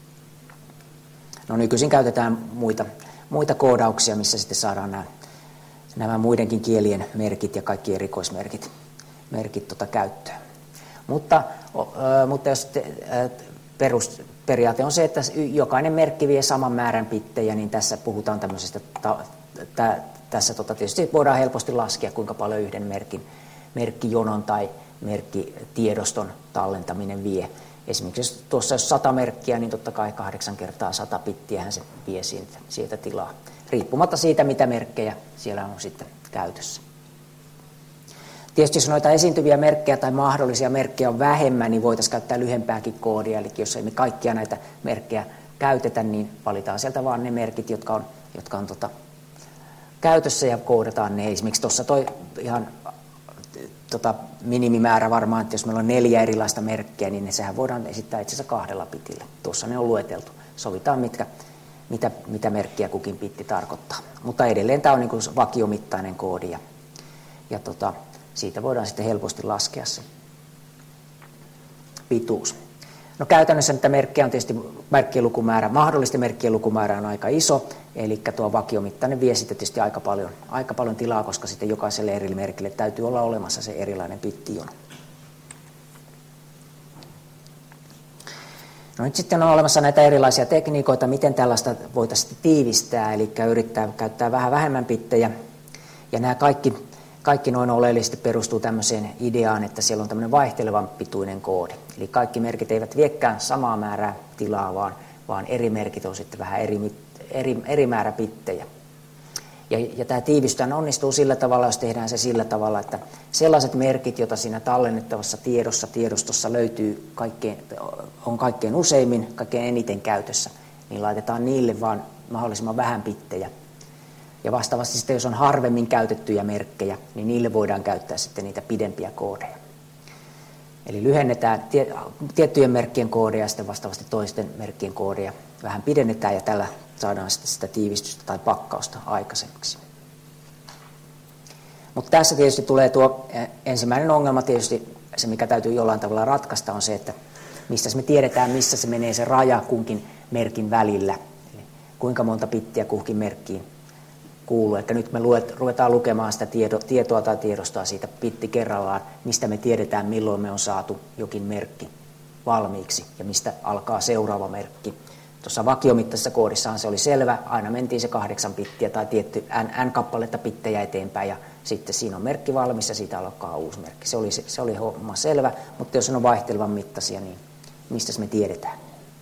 No nykyisin käytetään muita, muita koodauksia, missä sitten saadaan nämä, nämä muidenkin kielien merkit ja kaikki erikoismerkit merkit tota käyttöön. Mutta, äh, mutta jos te, äh, perusperiaate on se, että jokainen merkki vie saman määrän bittejä, niin tässä puhutaan tämmöisestä, ta, tä, tässä tota tietysti voidaan helposti laskea, kuinka paljon yhden merkin, merkkijonon tai merkkitiedoston tallentaminen vie. Esimerkiksi jos tuossa olisi sata merkkiä, niin totta kai kahdeksan kertaa sata bittiähän se vie sieltä, sieltä tilaa, riippumatta siitä, mitä merkkejä siellä on sitten käytössä. Tietysti jos noita esiintyviä merkkejä tai mahdollisia merkkejä on vähemmän, niin voitaisiin käyttää lyhempääkin koodia. Eli jos ei me kaikkia näitä merkkejä käytetä, niin valitaan sieltä vaan ne merkit, jotka on, jotka on tota, käytössä ja koodataan ne. Esimerkiksi tuossa toi ihan tota, minimimäärä varmaan, että jos meillä on neljä erilaista merkkiä, niin ne, sehän voidaan esittää itse asiassa kahdella bitillä. Tuossa ne on lueteltu. Sovitaan, mitkä, mitä, mitä merkkiä kukin bitti tarkoittaa. Mutta edelleen tämä on niin kuin vakiomittainen koodi. Ja, ja tota, siitä voidaan sitten helposti laskea se pituus. No käytännössä niitä merkkejä on tietysti merkkien lukumäärä, mahdollisten merkkien lukumäärä on aika iso, eli tuo vakiomittainen vie sitten tietysti aika paljon, aika paljon tilaa, koska sitten jokaiselle eri merkille täytyy olla olemassa se erilainen bittijono. No nyt sitten on olemassa näitä erilaisia tekniikoita, miten tällaista voitaisiin tiivistää, eli yrittää käyttää vähän vähemmän bittejä, ja nämä kaikki Kaikki noin oleellisesti perustuu tämmöiseen ideaan, että siellä on tämmöinen vaihtelevan pituinen koodi. Eli kaikki merkit eivät viekään samaa määrää tilaa, vaan, vaan eri merkit on sitten vähän eri, eri, eri määrä bittejä. Ja, ja tämä tiivistys onnistuu sillä tavalla, jos tehdään se sillä tavalla, että sellaiset merkit, joita siinä tallennettavassa tiedossa, tiedostossa löytyy kaikkein, on kaikkein useimmin, kaikkein eniten käytössä, niin laitetaan niille vaan mahdollisimman vähän bittejä. Ja vastaavasti sitten, jos on harvemmin käytettyjä merkkejä, niin niille voidaan käyttää sitten niitä pidempiä koodeja. Eli lyhennetään tie, tiettyjen merkkien koodeja ja sitten vastaavasti toisten merkkien koodeja vähän pidennetään ja tällä saadaan sitten sitä tiivistystä tai pakkausta aikaiseksi. Mutta tässä tietysti tulee tuo ensimmäinen ongelma tietysti, se mikä täytyy jollain tavalla ratkaista on se, että mistä me tiedetään, missä se menee se raja kunkin merkin välillä. Eli kuinka monta bittiä kuhkin merkkiin kuuluu. Eli nyt me luet, ruvetaan lukemaan sitä tieto, tietoa tai tiedostoa siitä bitti kerrallaan, mistä me tiedetään, milloin me on saatu jokin merkki valmiiksi ja mistä alkaa seuraava merkki. Tuossa vakiomittaisessa koodissahan se oli selvä, aina mentiin se kahdeksan bittiä tai tietty n-kappaletta bittejä eteenpäin ja sitten siinä on merkki valmis ja siitä alkaa uusi merkki. Se oli, se oli homma selvä, mutta jos on vaihtelevan mittaisia, niin mistä me tiedetään?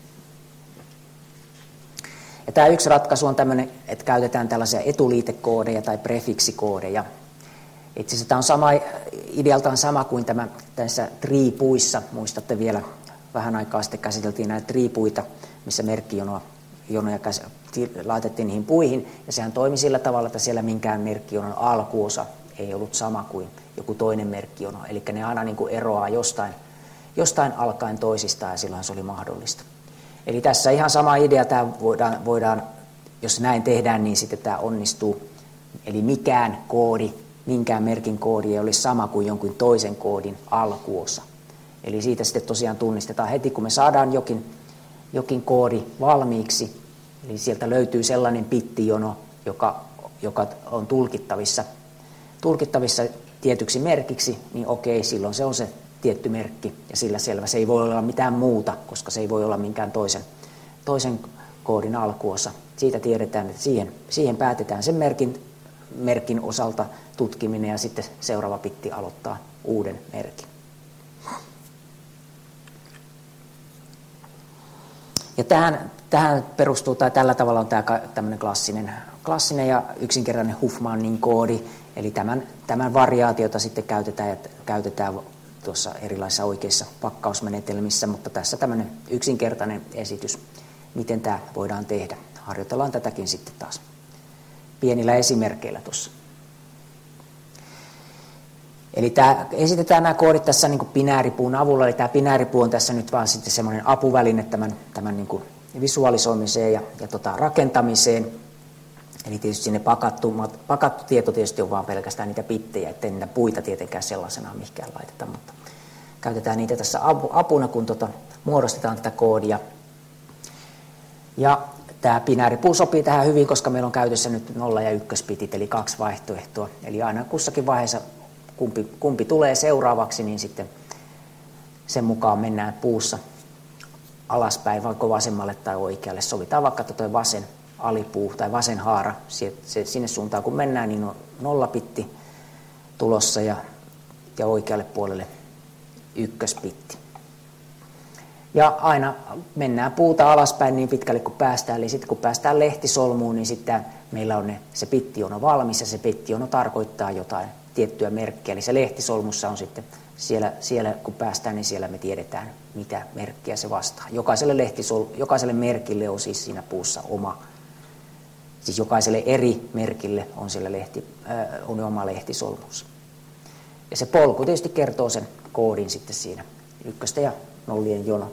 Ja tämä yksi ratkaisu on tämmöinen, että käytetään tällaisia etuliitekoodeja tai prefiksi-koodeja. Itse asiassa tämä on sama, idealtaan sama kuin tämä tässä tree-puissa. Muistatte vielä, vähän aikaa sitten käsiteltiin näitä tree-puita, missä merkkijonoja jonoja käs, laitettiin niihin puihin. Ja sehän toimi sillä tavalla, että siellä minkään merkkijonon alkuosa ei ollut sama kuin joku toinen merkkijono. Eli ne aina niin kuin eroaa jostain, jostain alkaen toisistaan ja silloin se oli mahdollista. Eli tässä ihan sama idea, tämä voidaan, voidaan, jos näin tehdään, niin sitten tämä onnistuu. Eli mikään koodi, minkään merkin koodi ei olisi sama kuin jonkun toisen koodin alkuosa. Eli siitä sitten tosiaan tunnistetaan heti, kun me saadaan jokin, jokin koodi valmiiksi, eli sieltä löytyy sellainen bittijono, joka, joka on tulkittavissa, tulkittavissa tietyksi merkiksi, niin okei, silloin se on se tietty merkki ja sillä selvä. Se ei voi olla mitään muuta, koska se ei voi olla minkään toisen, toisen koodin alkuosa. Siitä tiedetään, että siihen, siihen päätetään sen merkin, merkin osalta tutkiminen ja sitten seuraava bitti aloittaa uuden merkin. Ja tähän, tähän perustuu, tai tällä tavalla on tämä tämmöinen klassinen, klassinen ja yksinkertainen Huffmanin koodi, eli tämän, tämän variaatiota sitten käytetään, käytetään tuossa erilaisissa oikeissa pakkausmenetelmissä, mutta tässä tämmöinen yksinkertainen esitys, miten tämä voidaan tehdä. Harjoitellaan tätäkin sitten taas pienillä esimerkkeillä tuossa. Eli tämä, esitetään nämä koodit tässä niin kuin binääripuun avulla, eli tämä binääripuu on tässä nyt vaan sitten semmoinen apuväline tämän, tämän niin kuin visualisoimiseen ja, ja tota rakentamiseen. Eli tietysti sinne pakattu, pakattu tieto tietysti on vaan pelkästään niitä bittejä, ettei niitä puita tietenkään sellaisenaan mihinkään laiteta, mutta käytetään niitä tässä apuna, kun tota, muodostetaan tätä koodia. Ja tämä binääripuu sopii tähän hyvin, koska meillä on käytössä nyt nolla- ja ykkösbitit, eli kaksi vaihtoehtoa. Eli aina kussakin vaiheessa, kumpi, kumpi tulee seuraavaksi, niin sitten sen mukaan mennään puussa alaspäin, vaikka vasemmalle tai oikealle. Sovitaan vaikka tuo vasen alipuu tai vasen haara, sinne suuntaan kun mennään, niin on nollabitti tulossa ja, ja oikealle puolelle ykkösbitti. Ja aina mennään puuta alaspäin niin pitkälle kuin päästään, eli sitten kun päästään lehtisolmuun, niin sitten meillä on ne, se bittijono valmis ja se bittijono tarkoittaa jotain tiettyä merkkiä, eli se lehtisolmussa on sitten siellä, siellä kun päästään, niin siellä me tiedetään, mitä merkkiä se vastaa. Jokaiselle, lehtisol, jokaiselle merkille on siis siinä puussa oma. Siis jokaiselle eri merkille on, siellä lehti, äh, on oma lehtisolmus. Ja se polku tietysti kertoo sen koodin sitten siinä, ykköstä ja nollien jono.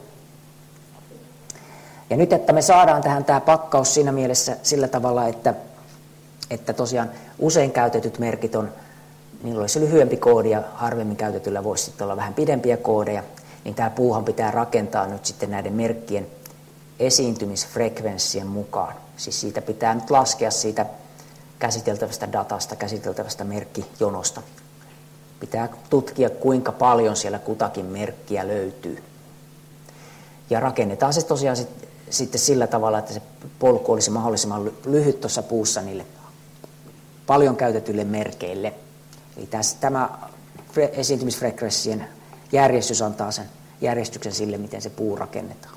Ja nyt, että me saadaan tähän tämä pakkaus siinä mielessä sillä tavalla, että, että tosiaan usein käytetyt merkit on, niillä olisi lyhyempi koodi ja harvemmin käytetyllä voisi sitten olla vähän pidempiä koodeja, niin tämä puuhan pitää rakentaa nyt sitten näiden merkkien esiintymisfrekvenssien mukaan. Siis siitä pitää nyt laskea siitä käsiteltävästä datasta, käsiteltävästä merkkijonosta. Pitää tutkia, kuinka paljon siellä kutakin merkkiä löytyy. Ja rakennetaan se tosiaan sit, sitten sillä tavalla, että se polku olisi mahdollisimman lyhyt tuossa puussa niille paljon käytetyille merkeille. Eli tässä, tämä esiintymisfrekvenssien järjestys antaa sen järjestyksen sille, miten se puu rakennetaan.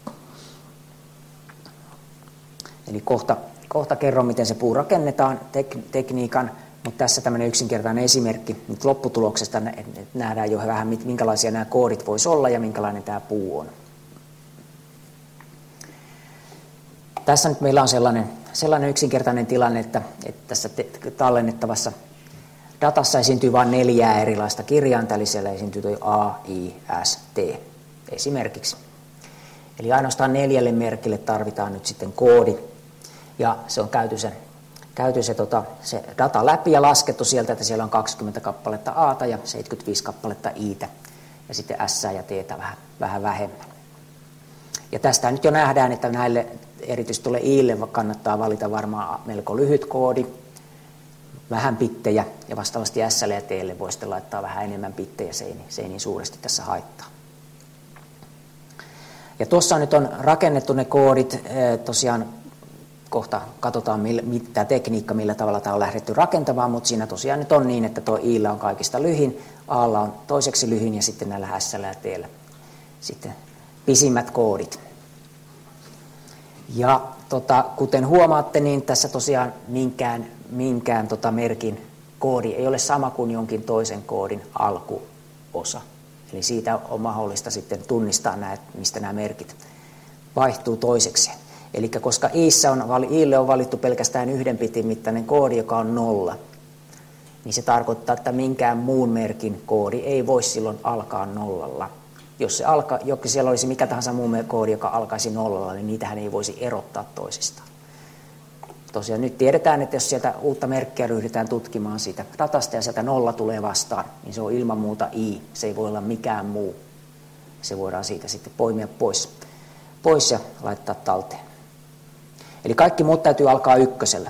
Eli kohta, kohta kerron, miten se puu rakennetaan tek, tekniikan, mutta tässä tämmöinen yksinkertainen esimerkki nyt lopputuloksesta, että nähdään jo vähän, minkälaisia nämä koodit voisi olla ja minkälainen tämä puu on. Tässä nyt meillä on sellainen, sellainen yksinkertainen tilanne, että, että tässä tallennettavassa datassa esiintyy vain neljää erilaista kirjainta, eli siellä esiintyy tuo A, I, S, T esimerkiksi. Eli ainoastaan neljälle merkille tarvitaan nyt sitten koodi, ja se on käyty se, käyty se, tota, se data läpi ja laskettu sieltä, että siellä on kaksikymmentä kappaletta A:ta ja seitsemänkymmentäviisi kappaletta I:tä, ja sitten S ja T:tä vähän, vähän vähemmän. Ja tästä nyt jo nähdään, että näille erityisesti tuolle I:lle kannattaa valita varmaan melko lyhyt koodi, vähän pittejä ja vastaavasti S:lle ja T:lle voi sitten laittaa vähän enemmän pittejä, se ei, se ei niin suuresti tässä haittaa. Ja tuossa nyt on rakennettu ne koodit, tosiaan kohta katsotaan mitä tekniikka, millä tavalla tämä on lähdetty rakentamaan, mutta siinä tosiaan nyt on niin, että tuo I:llä on kaikista lyhin, A:lla on toiseksi lyhin ja sitten näillä S:llä ja T:llä sitten pisimmät koodit. Ja tota, kuten huomaatte, niin tässä tosiaan minkään, minkään tota merkin koodi ei ole sama kuin jonkin toisen koodin alkuosa. Eli siitä on mahdollista sitten tunnistaa, nämä, mistä nämä merkit vaihtuu toiseksi. Eli koska I:ssä on, I:lle on valittu pelkästään yhden bitin mittainen koodi, joka on nolla, niin se tarkoittaa, että minkään muun merkin koodi ei voi silloin alkaa nollalla. Jos se alka, jokin siellä olisi mikä tahansa muu koodi, joka alkaisi nollalla, niin niitähän ei voisi erottaa toisistaan. Tosiaan nyt tiedetään, että jos sieltä uutta merkkiä ryhdytään tutkimaan siitä datasta ja sieltä nolla tulee vastaan, niin se on ilman muuta I. Se ei voi olla mikään muu. Se voidaan siitä sitten poimia pois, pois ja laittaa talteen. Eli kaikki muut täytyy alkaa ykkösellä.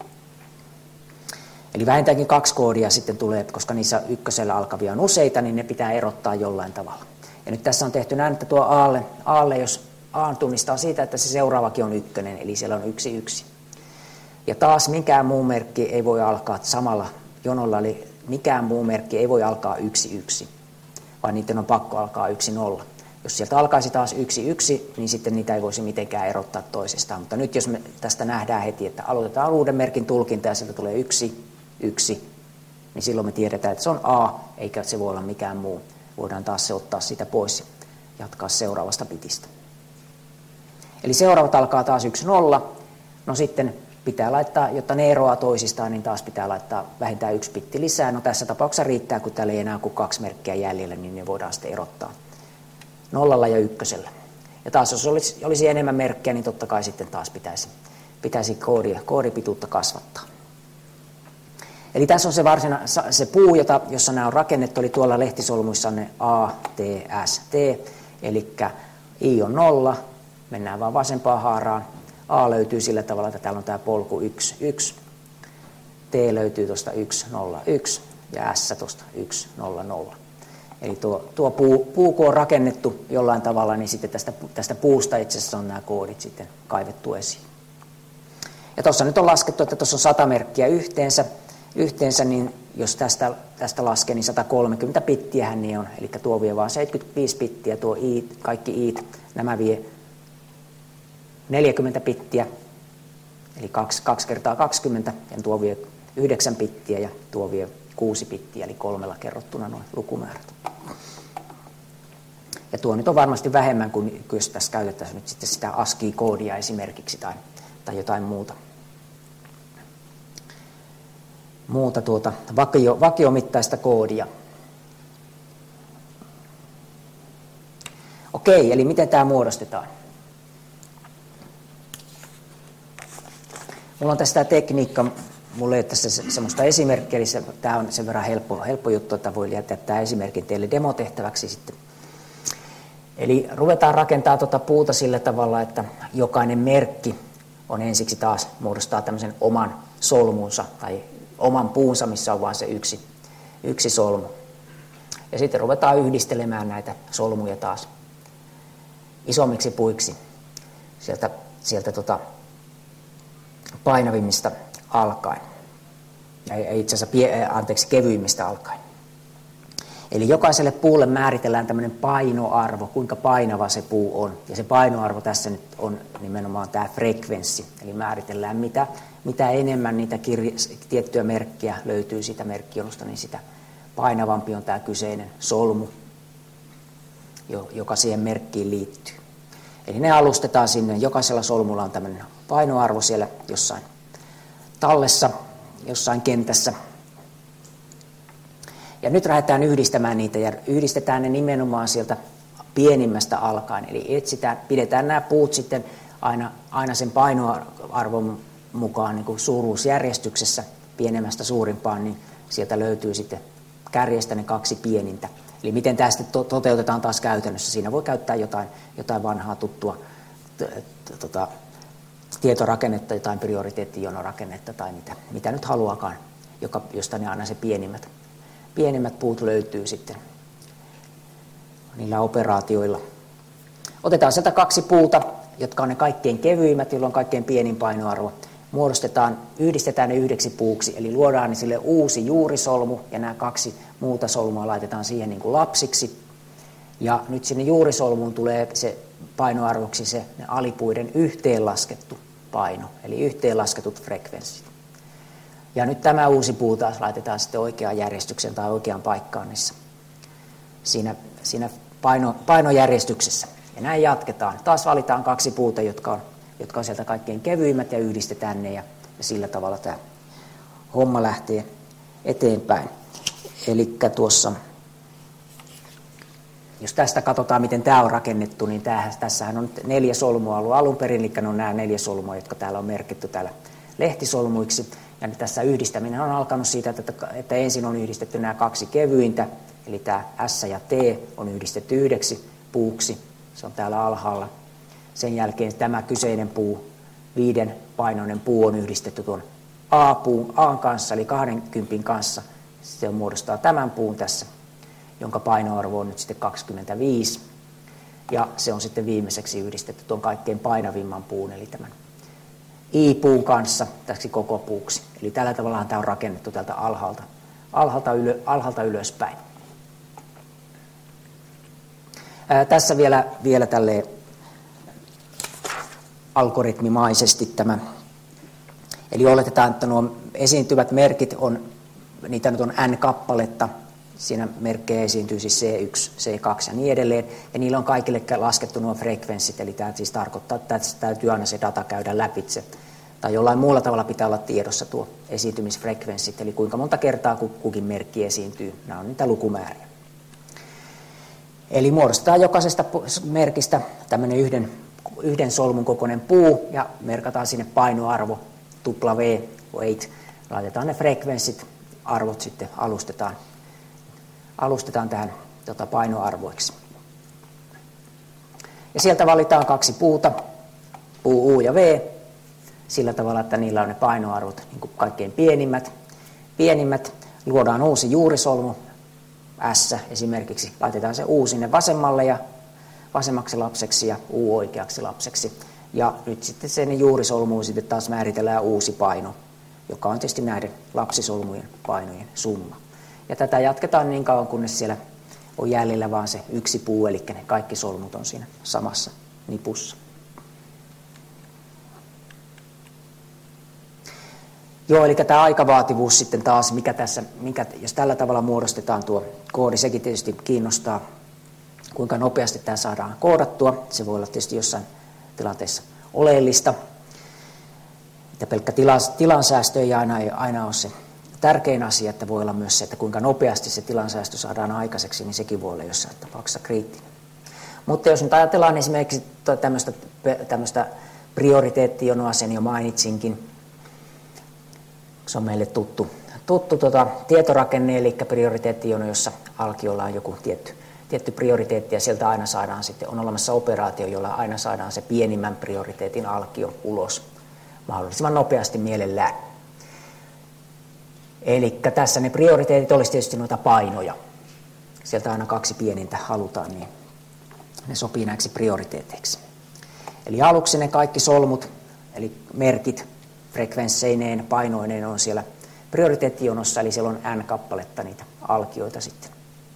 Eli vähintäänkin kaksi koodia sitten tulee, koska niissä ykkösellä alkavia on useita, niin ne pitää erottaa jollain tavalla. Ja nyt tässä on tehty näin, että tuo A:lle, A:lle jos A tunnistaa siitä, että se seuraavakin on ykkönen, eli siellä on yksi yksi. Ja taas mikään muu merkki ei voi alkaa samalla jonolla, eli mikään muu merkki ei voi alkaa yksi yksi, vaan niiden on pakko alkaa yksi nolla. Jos sieltä alkaisi taas yksi yksi, niin sitten niitä ei voisi mitenkään erottaa toisistaan. Mutta nyt jos me tästä nähdään heti, että aloitetaan uuden merkin tulkinta ja sieltä tulee yksi yksi, niin silloin me tiedetään, että se on A, eikä se voi olla mikään muu. Voidaan taas se ottaa sitä pois ja jatkaa seuraavasta bitistä. Eli seuraavat alkaa taas yksi nolla. No sitten pitää laittaa, jotta ne eroaa toisistaan, niin taas pitää laittaa vähintään yksi bitti lisää. No tässä tapauksessa riittää, kun täällä ei enää kuin kaksi merkkiä jäljellä, niin ne voidaan sitten erottaa nollalla ja ykkösellä. Ja taas jos olisi, olisi enemmän merkkejä, niin totta kai sitten taas pitäisi, pitäisi koodia, koodipituutta kasvattaa. Eli tässä on se varsina, se puu, jota, jossa nämä on rakennettu, eli tuolla lehtisolmuissa on ne A, T, S, T, eli I on nolla, mennään vaan vasempaan haaraan. A löytyy sillä tavalla, että täällä on tämä polku yksi yksi, T löytyy tuosta yksi nolla yksi ja S tuosta yksi nolla nolla. Eli tuo, tuo puu, puu, kun on rakennettu jollain tavalla, niin sitten tästä, tästä puusta itse asiassa on nämä koodit sitten kaivettu esiin. Ja tuossa nyt on laskettu, että tuossa on sata merkkiä yhteensä, yhteensä niin jos tästä, tästä laskee, niin sata kolmekymmentä bittiähän niin on, eli tuo vie vain seitsemänkymmentäviisi bittiä, tuo i, kaikki iit, nämä vie neljäkymmentä bittiä, eli kaksi, kaksi kertaa kaksikymmentä, ja tuo vie yhdeksän bittiä, ja tuo vie kuusi bittiä, eli kolmella kerrottuna noin lukumäärät. Ja tuo nyt on varmasti vähemmän kuin jos tässä käytettäisiin nyt sitten sitä ASCII-koodia esimerkiksi, tai, tai jotain muuta. muuta tuota vakio, vakiomittaista koodia. Okei, eli miten tämä muodostetaan? Mulla on tässä tekniikka, mulla ei ole tässä se, semmoista esimerkkiä, eli se, tämä on sen verran helppo, helppo juttu, että voi jättää tämä esimerkin teille demotehtäväksi sitten. Eli ruvetaan rakentaa tuota puuta sillä tavalla, että jokainen merkki on ensiksi taas muodostaa tämmöisen oman solmunsa tai oman puunsa, missä on vain se yksi, yksi solmu. Ja sitten ruvetaan yhdistelemään näitä solmuja taas isommiksi puiksi sieltä, sieltä tota painavimmista alkaen. Ja itse asiassa pie, anteeksi, kevyimmistä alkaen. Eli jokaiselle puulle määritellään tämmöinen painoarvo, kuinka painava se puu on. Ja se painoarvo tässä nyt on nimenomaan tämä frekvenssi. Eli määritellään, mitä, mitä enemmän niitä kirja, tiettyjä merkkiä löytyy siitä merkkijonosta, niin sitä painavampi on tämä kyseinen solmu, joka siihen merkkiin liittyy. Eli ne alustetaan sinne. Jokaisella solmulla on tämmöinen painoarvo siellä jossain tallessa, jossain kentässä. Ja nyt lähdetään yhdistämään niitä ja yhdistetään ne nimenomaan sieltä pienimmästä alkaen. Eli etsitään, pidetään nämä puut sitten aina, aina sen painoarvon mukaan niin kuin suuruusjärjestyksessä pienemmästä suurimpaan, niin sieltä löytyy sitten kärjestä ne kaksi pienintä. Eli miten tämä sitten to- toteutetaan taas käytännössä. Siinä voi käyttää jotain, jotain vanhaa tuttua t- t- tota, tietorakennetta, jotain prioriteettijonorakennetta tai mitä, mitä nyt haluakaan joka, josta ne aina se pienimmät, pienimmät puut löytyy sitten niillä operaatioilla. Otetaan sieltä kaksi puuta, jotka on ne kaikkein kevyimmät, jolloin on kaikkein pienin painoarvo. Muodostetaan, yhdistetään ne yhdeksi puuksi, eli luodaan sille uusi juurisolmu, ja nämä kaksi muuta solmua laitetaan siihen niin kuin lapsiksi. Ja nyt sinne juurisolmuun tulee se painoarvoksi se alipuiden yhteenlaskettu paino, eli yhteenlasketut frekvenssit. Ja nyt tämä uusi puu taas laitetaan sitten oikeaan järjestykseen tai oikeaan paikkaan niissä, siinä, siinä paino, painojärjestyksessä. Ja näin jatketaan. Taas valitaan kaksi puuta, jotka on, jotka on sieltä kaikkein kevyimmät, ja yhdistetään ne, ja, ja sillä tavalla tämä homma lähtee eteenpäin. Eli tuossa, jos tästä katsotaan, miten tämä on rakennettu, niin tämähän, tässähän on nyt neljä solmua ollut alun perin, eli ne on nämä neljä solmua, jotka täällä on merkitty täällä lehtisolmuiksi. Ja tässä yhdistäminen on alkanut siitä, että, että ensin on yhdistetty nämä kaksi kevyintä, eli tämä S ja T on yhdistetty yhdeksi puuksi, se on täällä alhaalla. Sen jälkeen tämä kyseinen puu, viiden painoinen puu, on yhdistetty tuon A-puun A kanssa, eli kaksikymmentä kanssa. Se muodostaa tämän puun tässä, jonka painoarvo on nyt sitten kaksikymmentäviisi. Ja se on sitten viimeiseksi yhdistetty tuon kaikkein painavimman puun, eli tämän I-puun kanssa täksi koko puuksi. Eli tällä tavalla tämä on rakennettu tältä alhaalta, alhaalta, ylö, alhaalta ylöspäin. Ää, tässä vielä, vielä tälleen algoritmimaisesti tämä. Eli oletetaan, että nuo esiintyvät merkit on, niitä nyt on n-kappaletta. Siinä merkkejä esiintyy siis C yksi, C kaksi ja niin edelleen. Ja niillä on kaikille laskettu nuo frekvenssit, eli tämä siis tarkoittaa, että tässä täytyy aina se data käydä läpitse. Tai jollain muulla tavalla pitää olla tiedossa tuo esiintymisfrekvenssit, eli kuinka monta kertaa kukin merkki esiintyy. Nämä on niitä lukumääriä. Eli muodostetaan jokaisesta merkistä tämmöinen yhden, yhden solmun kokoinen puu, ja merkataan sinne painoarvo, tupla V, weight. Laitetaan ne frekvenssit, arvot sitten alustetaan. alustetaan tähän tota, painoarvoiksi. Ja sieltä valitaan kaksi puuta, puu U ja V, sillä tavalla, että niillä on ne painoarvot niin kuin kaikkein pienimmät. pienimmät. Luodaan uusi juurisolmu, S esimerkiksi, laitetaan se U sinne vasemmalle ja vasemmaksi lapseksi ja U oikeaksi lapseksi. Ja nyt sitten sen juurisolmuun sitten taas määritellään uusi paino, joka on tietysti näiden lapsisolmujen painojen summa. Ja tätä jatketaan niin kauan, kunnes siellä on jäljellä vaan se yksi puu, eli ne kaikki solmut on siinä samassa nipussa. Joo, eli tämä aikavaativuus sitten taas, mikä tässä, mikä, jos tällä tavalla muodostetaan tuo koodi, sekin tietysti kiinnostaa, kuinka nopeasti tämä saadaan koodattua. Se voi olla tietysti jossain tilanteessa oleellista. Että pelkkä tilas, tilansäästö ei aina, ei aina ole se tärkein asia, että voi olla myös se, että kuinka nopeasti se tilansäästö saadaan aikaiseksi, niin sekin voi olla jossain tapauksessa kriittinen. Mutta jos nyt ajatellaan esimerkiksi tämmöistä, tämmöistä prioriteettijonoa, sen jo mainitsinkin, se on meille tuttu, tuttu tota, tietorakenne, eli prioriteettijono, jossa alkiolla on joku tietty, tietty prioriteetti, ja sieltä aina saadaan sitten, on olemassa operaatio, jolla aina saadaan se pienimmän prioriteetin alkio ulos mahdollisimman nopeasti mielellään. Eli tässä ne prioriteetit olisi tietysti noita painoja. Sieltä aina kaksi pienintä halutaan, niin ne sopii näiksi prioriteeteiksi. Eli aluksi ne kaikki solmut, eli merkit, frekvensseineen, painoineen on siellä prioriteettijonossa, eli siellä on n-kappaletta niitä alkioita sitten.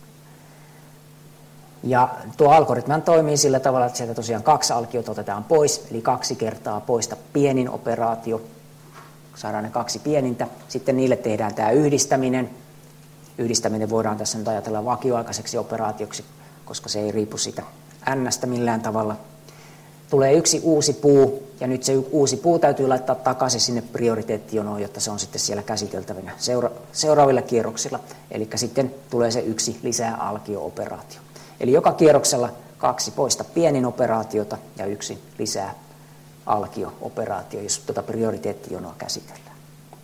Ja tuo algoritmi toimii sillä tavalla, että sieltä tosiaan kaksi alkiota otetaan pois, eli kaksi kertaa poista pienin operaatio. Saadaan ne kaksi pienintä. Sitten niille tehdään tämä yhdistäminen. Yhdistäminen voidaan tässä nyt ajatella vakioaikaiseksi operaatioksi, koska se ei riipu siitä n-stä millään tavalla. Tulee yksi uusi puu, ja nyt se uusi puu täytyy laittaa takaisin sinne prioriteettijonoon, jotta se on sitten siellä käsiteltävänä seura- seuraavilla kierroksilla. Eli sitten tulee se yksi lisää alkio-operaatio. Eli joka kierroksella kaksi poista pienin operaatiota ja yksi lisää alkio-operaatio, jos tuota prioriteettijonoa käsitellään.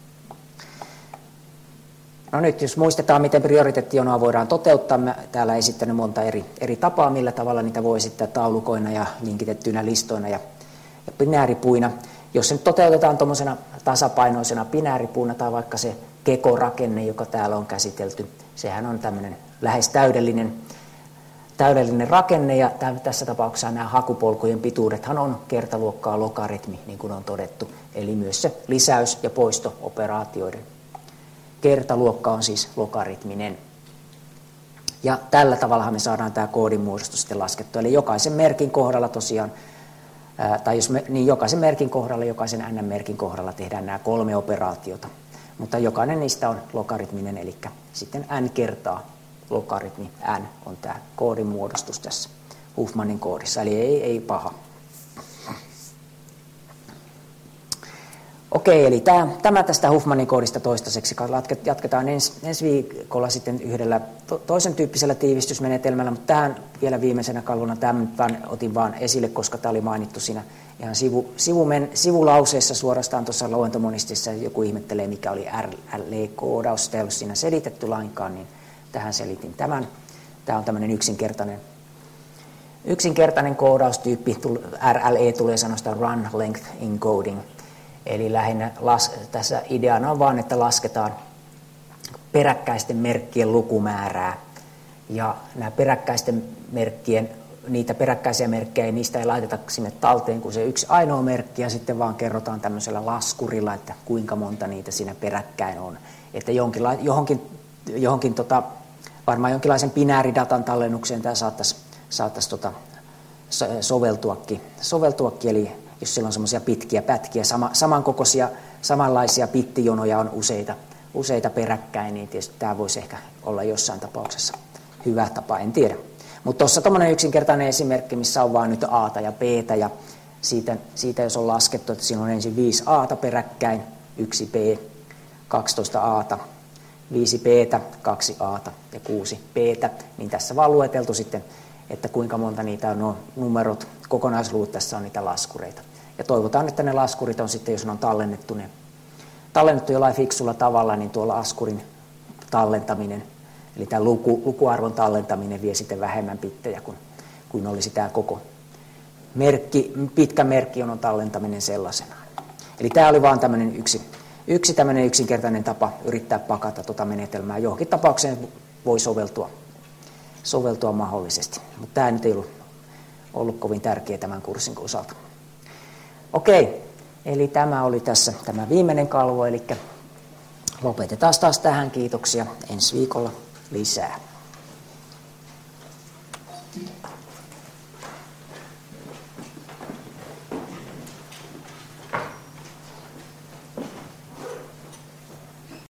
No nyt, jos muistetaan, miten prioriteettijonoa voidaan toteuttaa, mä täällä esittänyt monta eri, eri tapaa, millä tavalla niitä voi esittää taulukoina ja linkitettyinä listoina ja, ja binääripuina. Jos se nyt toteutetaan tuommoisena tasapainoisena binääripuuna tai vaikka se kekorakenne, joka täällä on käsitelty. Sehän on tämmöinen lähes täydellinen, täydellinen rakenne, ja tässä tapauksessa nämä hakupolkujen pituudethan on kertaluokkaa logaritmi, niin kuin on todettu. Eli myös se lisäys- ja poisto-operaatioiden kertaluokka on siis logaritminen. Ja tällä tavalla me saadaan tämä koodimuodostus sitten laskettua. Eli jokaisen merkin kohdalla tosiaan, ää, tai jos me, niin jokaisen merkin kohdalla, jokaisen n-merkin kohdalla tehdään nämä kolme operaatiota. Mutta jokainen niistä on logaritminen, eli sitten n kertaa logaritmi n on tämä koodimuodostus tässä Huffmanin koodissa, eli ei, ei paha. Okei, eli tämä, tämä tästä Huffmanin koodista toistaiseksi. Jatketaan ens, ensi viikolla sitten yhdellä to, toisen tyyppisellä tiivistysmenetelmällä, mutta tähän vielä viimeisenä kalvona tämän otin vaan esille, koska tämä oli mainittu siinä ihan sivu, sivumen, sivulauseessa suorastaan tuossa luentomonistissa. Joku ihmettelee, mikä oli R L E-koodaus, sitä ei ollut siinä selitetty lainkaan, niin tähän selitin tämän. Tämä on tämmöinen yksinkertainen, yksinkertainen koodaustyyppi. R L E tulee sanosta Run Length Encoding. Eli lähinnä las, tässä ideana on vaan, että lasketaan peräkkäisten merkkien lukumäärää. Ja nämä peräkkäisten merkkien, niitä peräkkäisiä merkkejä, niistä ei laiteta sinne talteen kuin se yksi ainoa merkki, ja sitten vaan kerrotaan tämmöisellä laskurilla, että kuinka monta niitä siinä peräkkäin on. Että johonkin, johonkin tota, varmaan jonkinlaisen binääridatan tallennukseen tämä saattaisi, saattaisi tota, soveltuakin, soveltuakin, eli jos siellä on semmoisia pitkiä pätkiä, sama, samankokoisia, samanlaisia bittijonoja on useita, useita peräkkäin, niin tietysti tämä voisi ehkä olla jossain tapauksessa hyvä tapa, en tiedä. Mutta tuossa tuommoinen yksinkertainen esimerkki, missä on vaan nyt A:ta ja B:tä, ja siitä, siitä jos on laskettu, että siinä on ensin viisi A:ta peräkkäin, yksi B, kaksitoista A:ta, viisi B:tä, kaksi A:ta ja kuusi B:tä, niin tässä vaan lueteltu sitten, että kuinka monta niitä on nuo numerot, kokonaisluvut, tässä on niitä laskureita. Ja toivotaan, että ne laskurit on sitten, jos ne on tallennettu, ne, tallennettu jollain fiksulla tavalla, niin tuo laskurin tallentaminen, eli tämä luku, lukuarvon tallentaminen vie sitten vähemmän bittejä kuin, kuin olisi tämä koko merkki, pitkä merkkijonon tallentaminen sellaisenaan. Eli tämä oli vaan tämmöinen yksi, yksi tämmöinen yksinkertainen tapa yrittää pakata tuota menetelmää. Johonkin tapaukseen voi soveltua, soveltua mahdollisesti, mutta tämä nyt ei ollut, ollut kovin tärkeä tämän kurssin osalta. Okei, eli tämä oli tässä tämä viimeinen kalvo, eli lopetetaan taas tähän. Kiitoksia. Ensi viikolla lisää.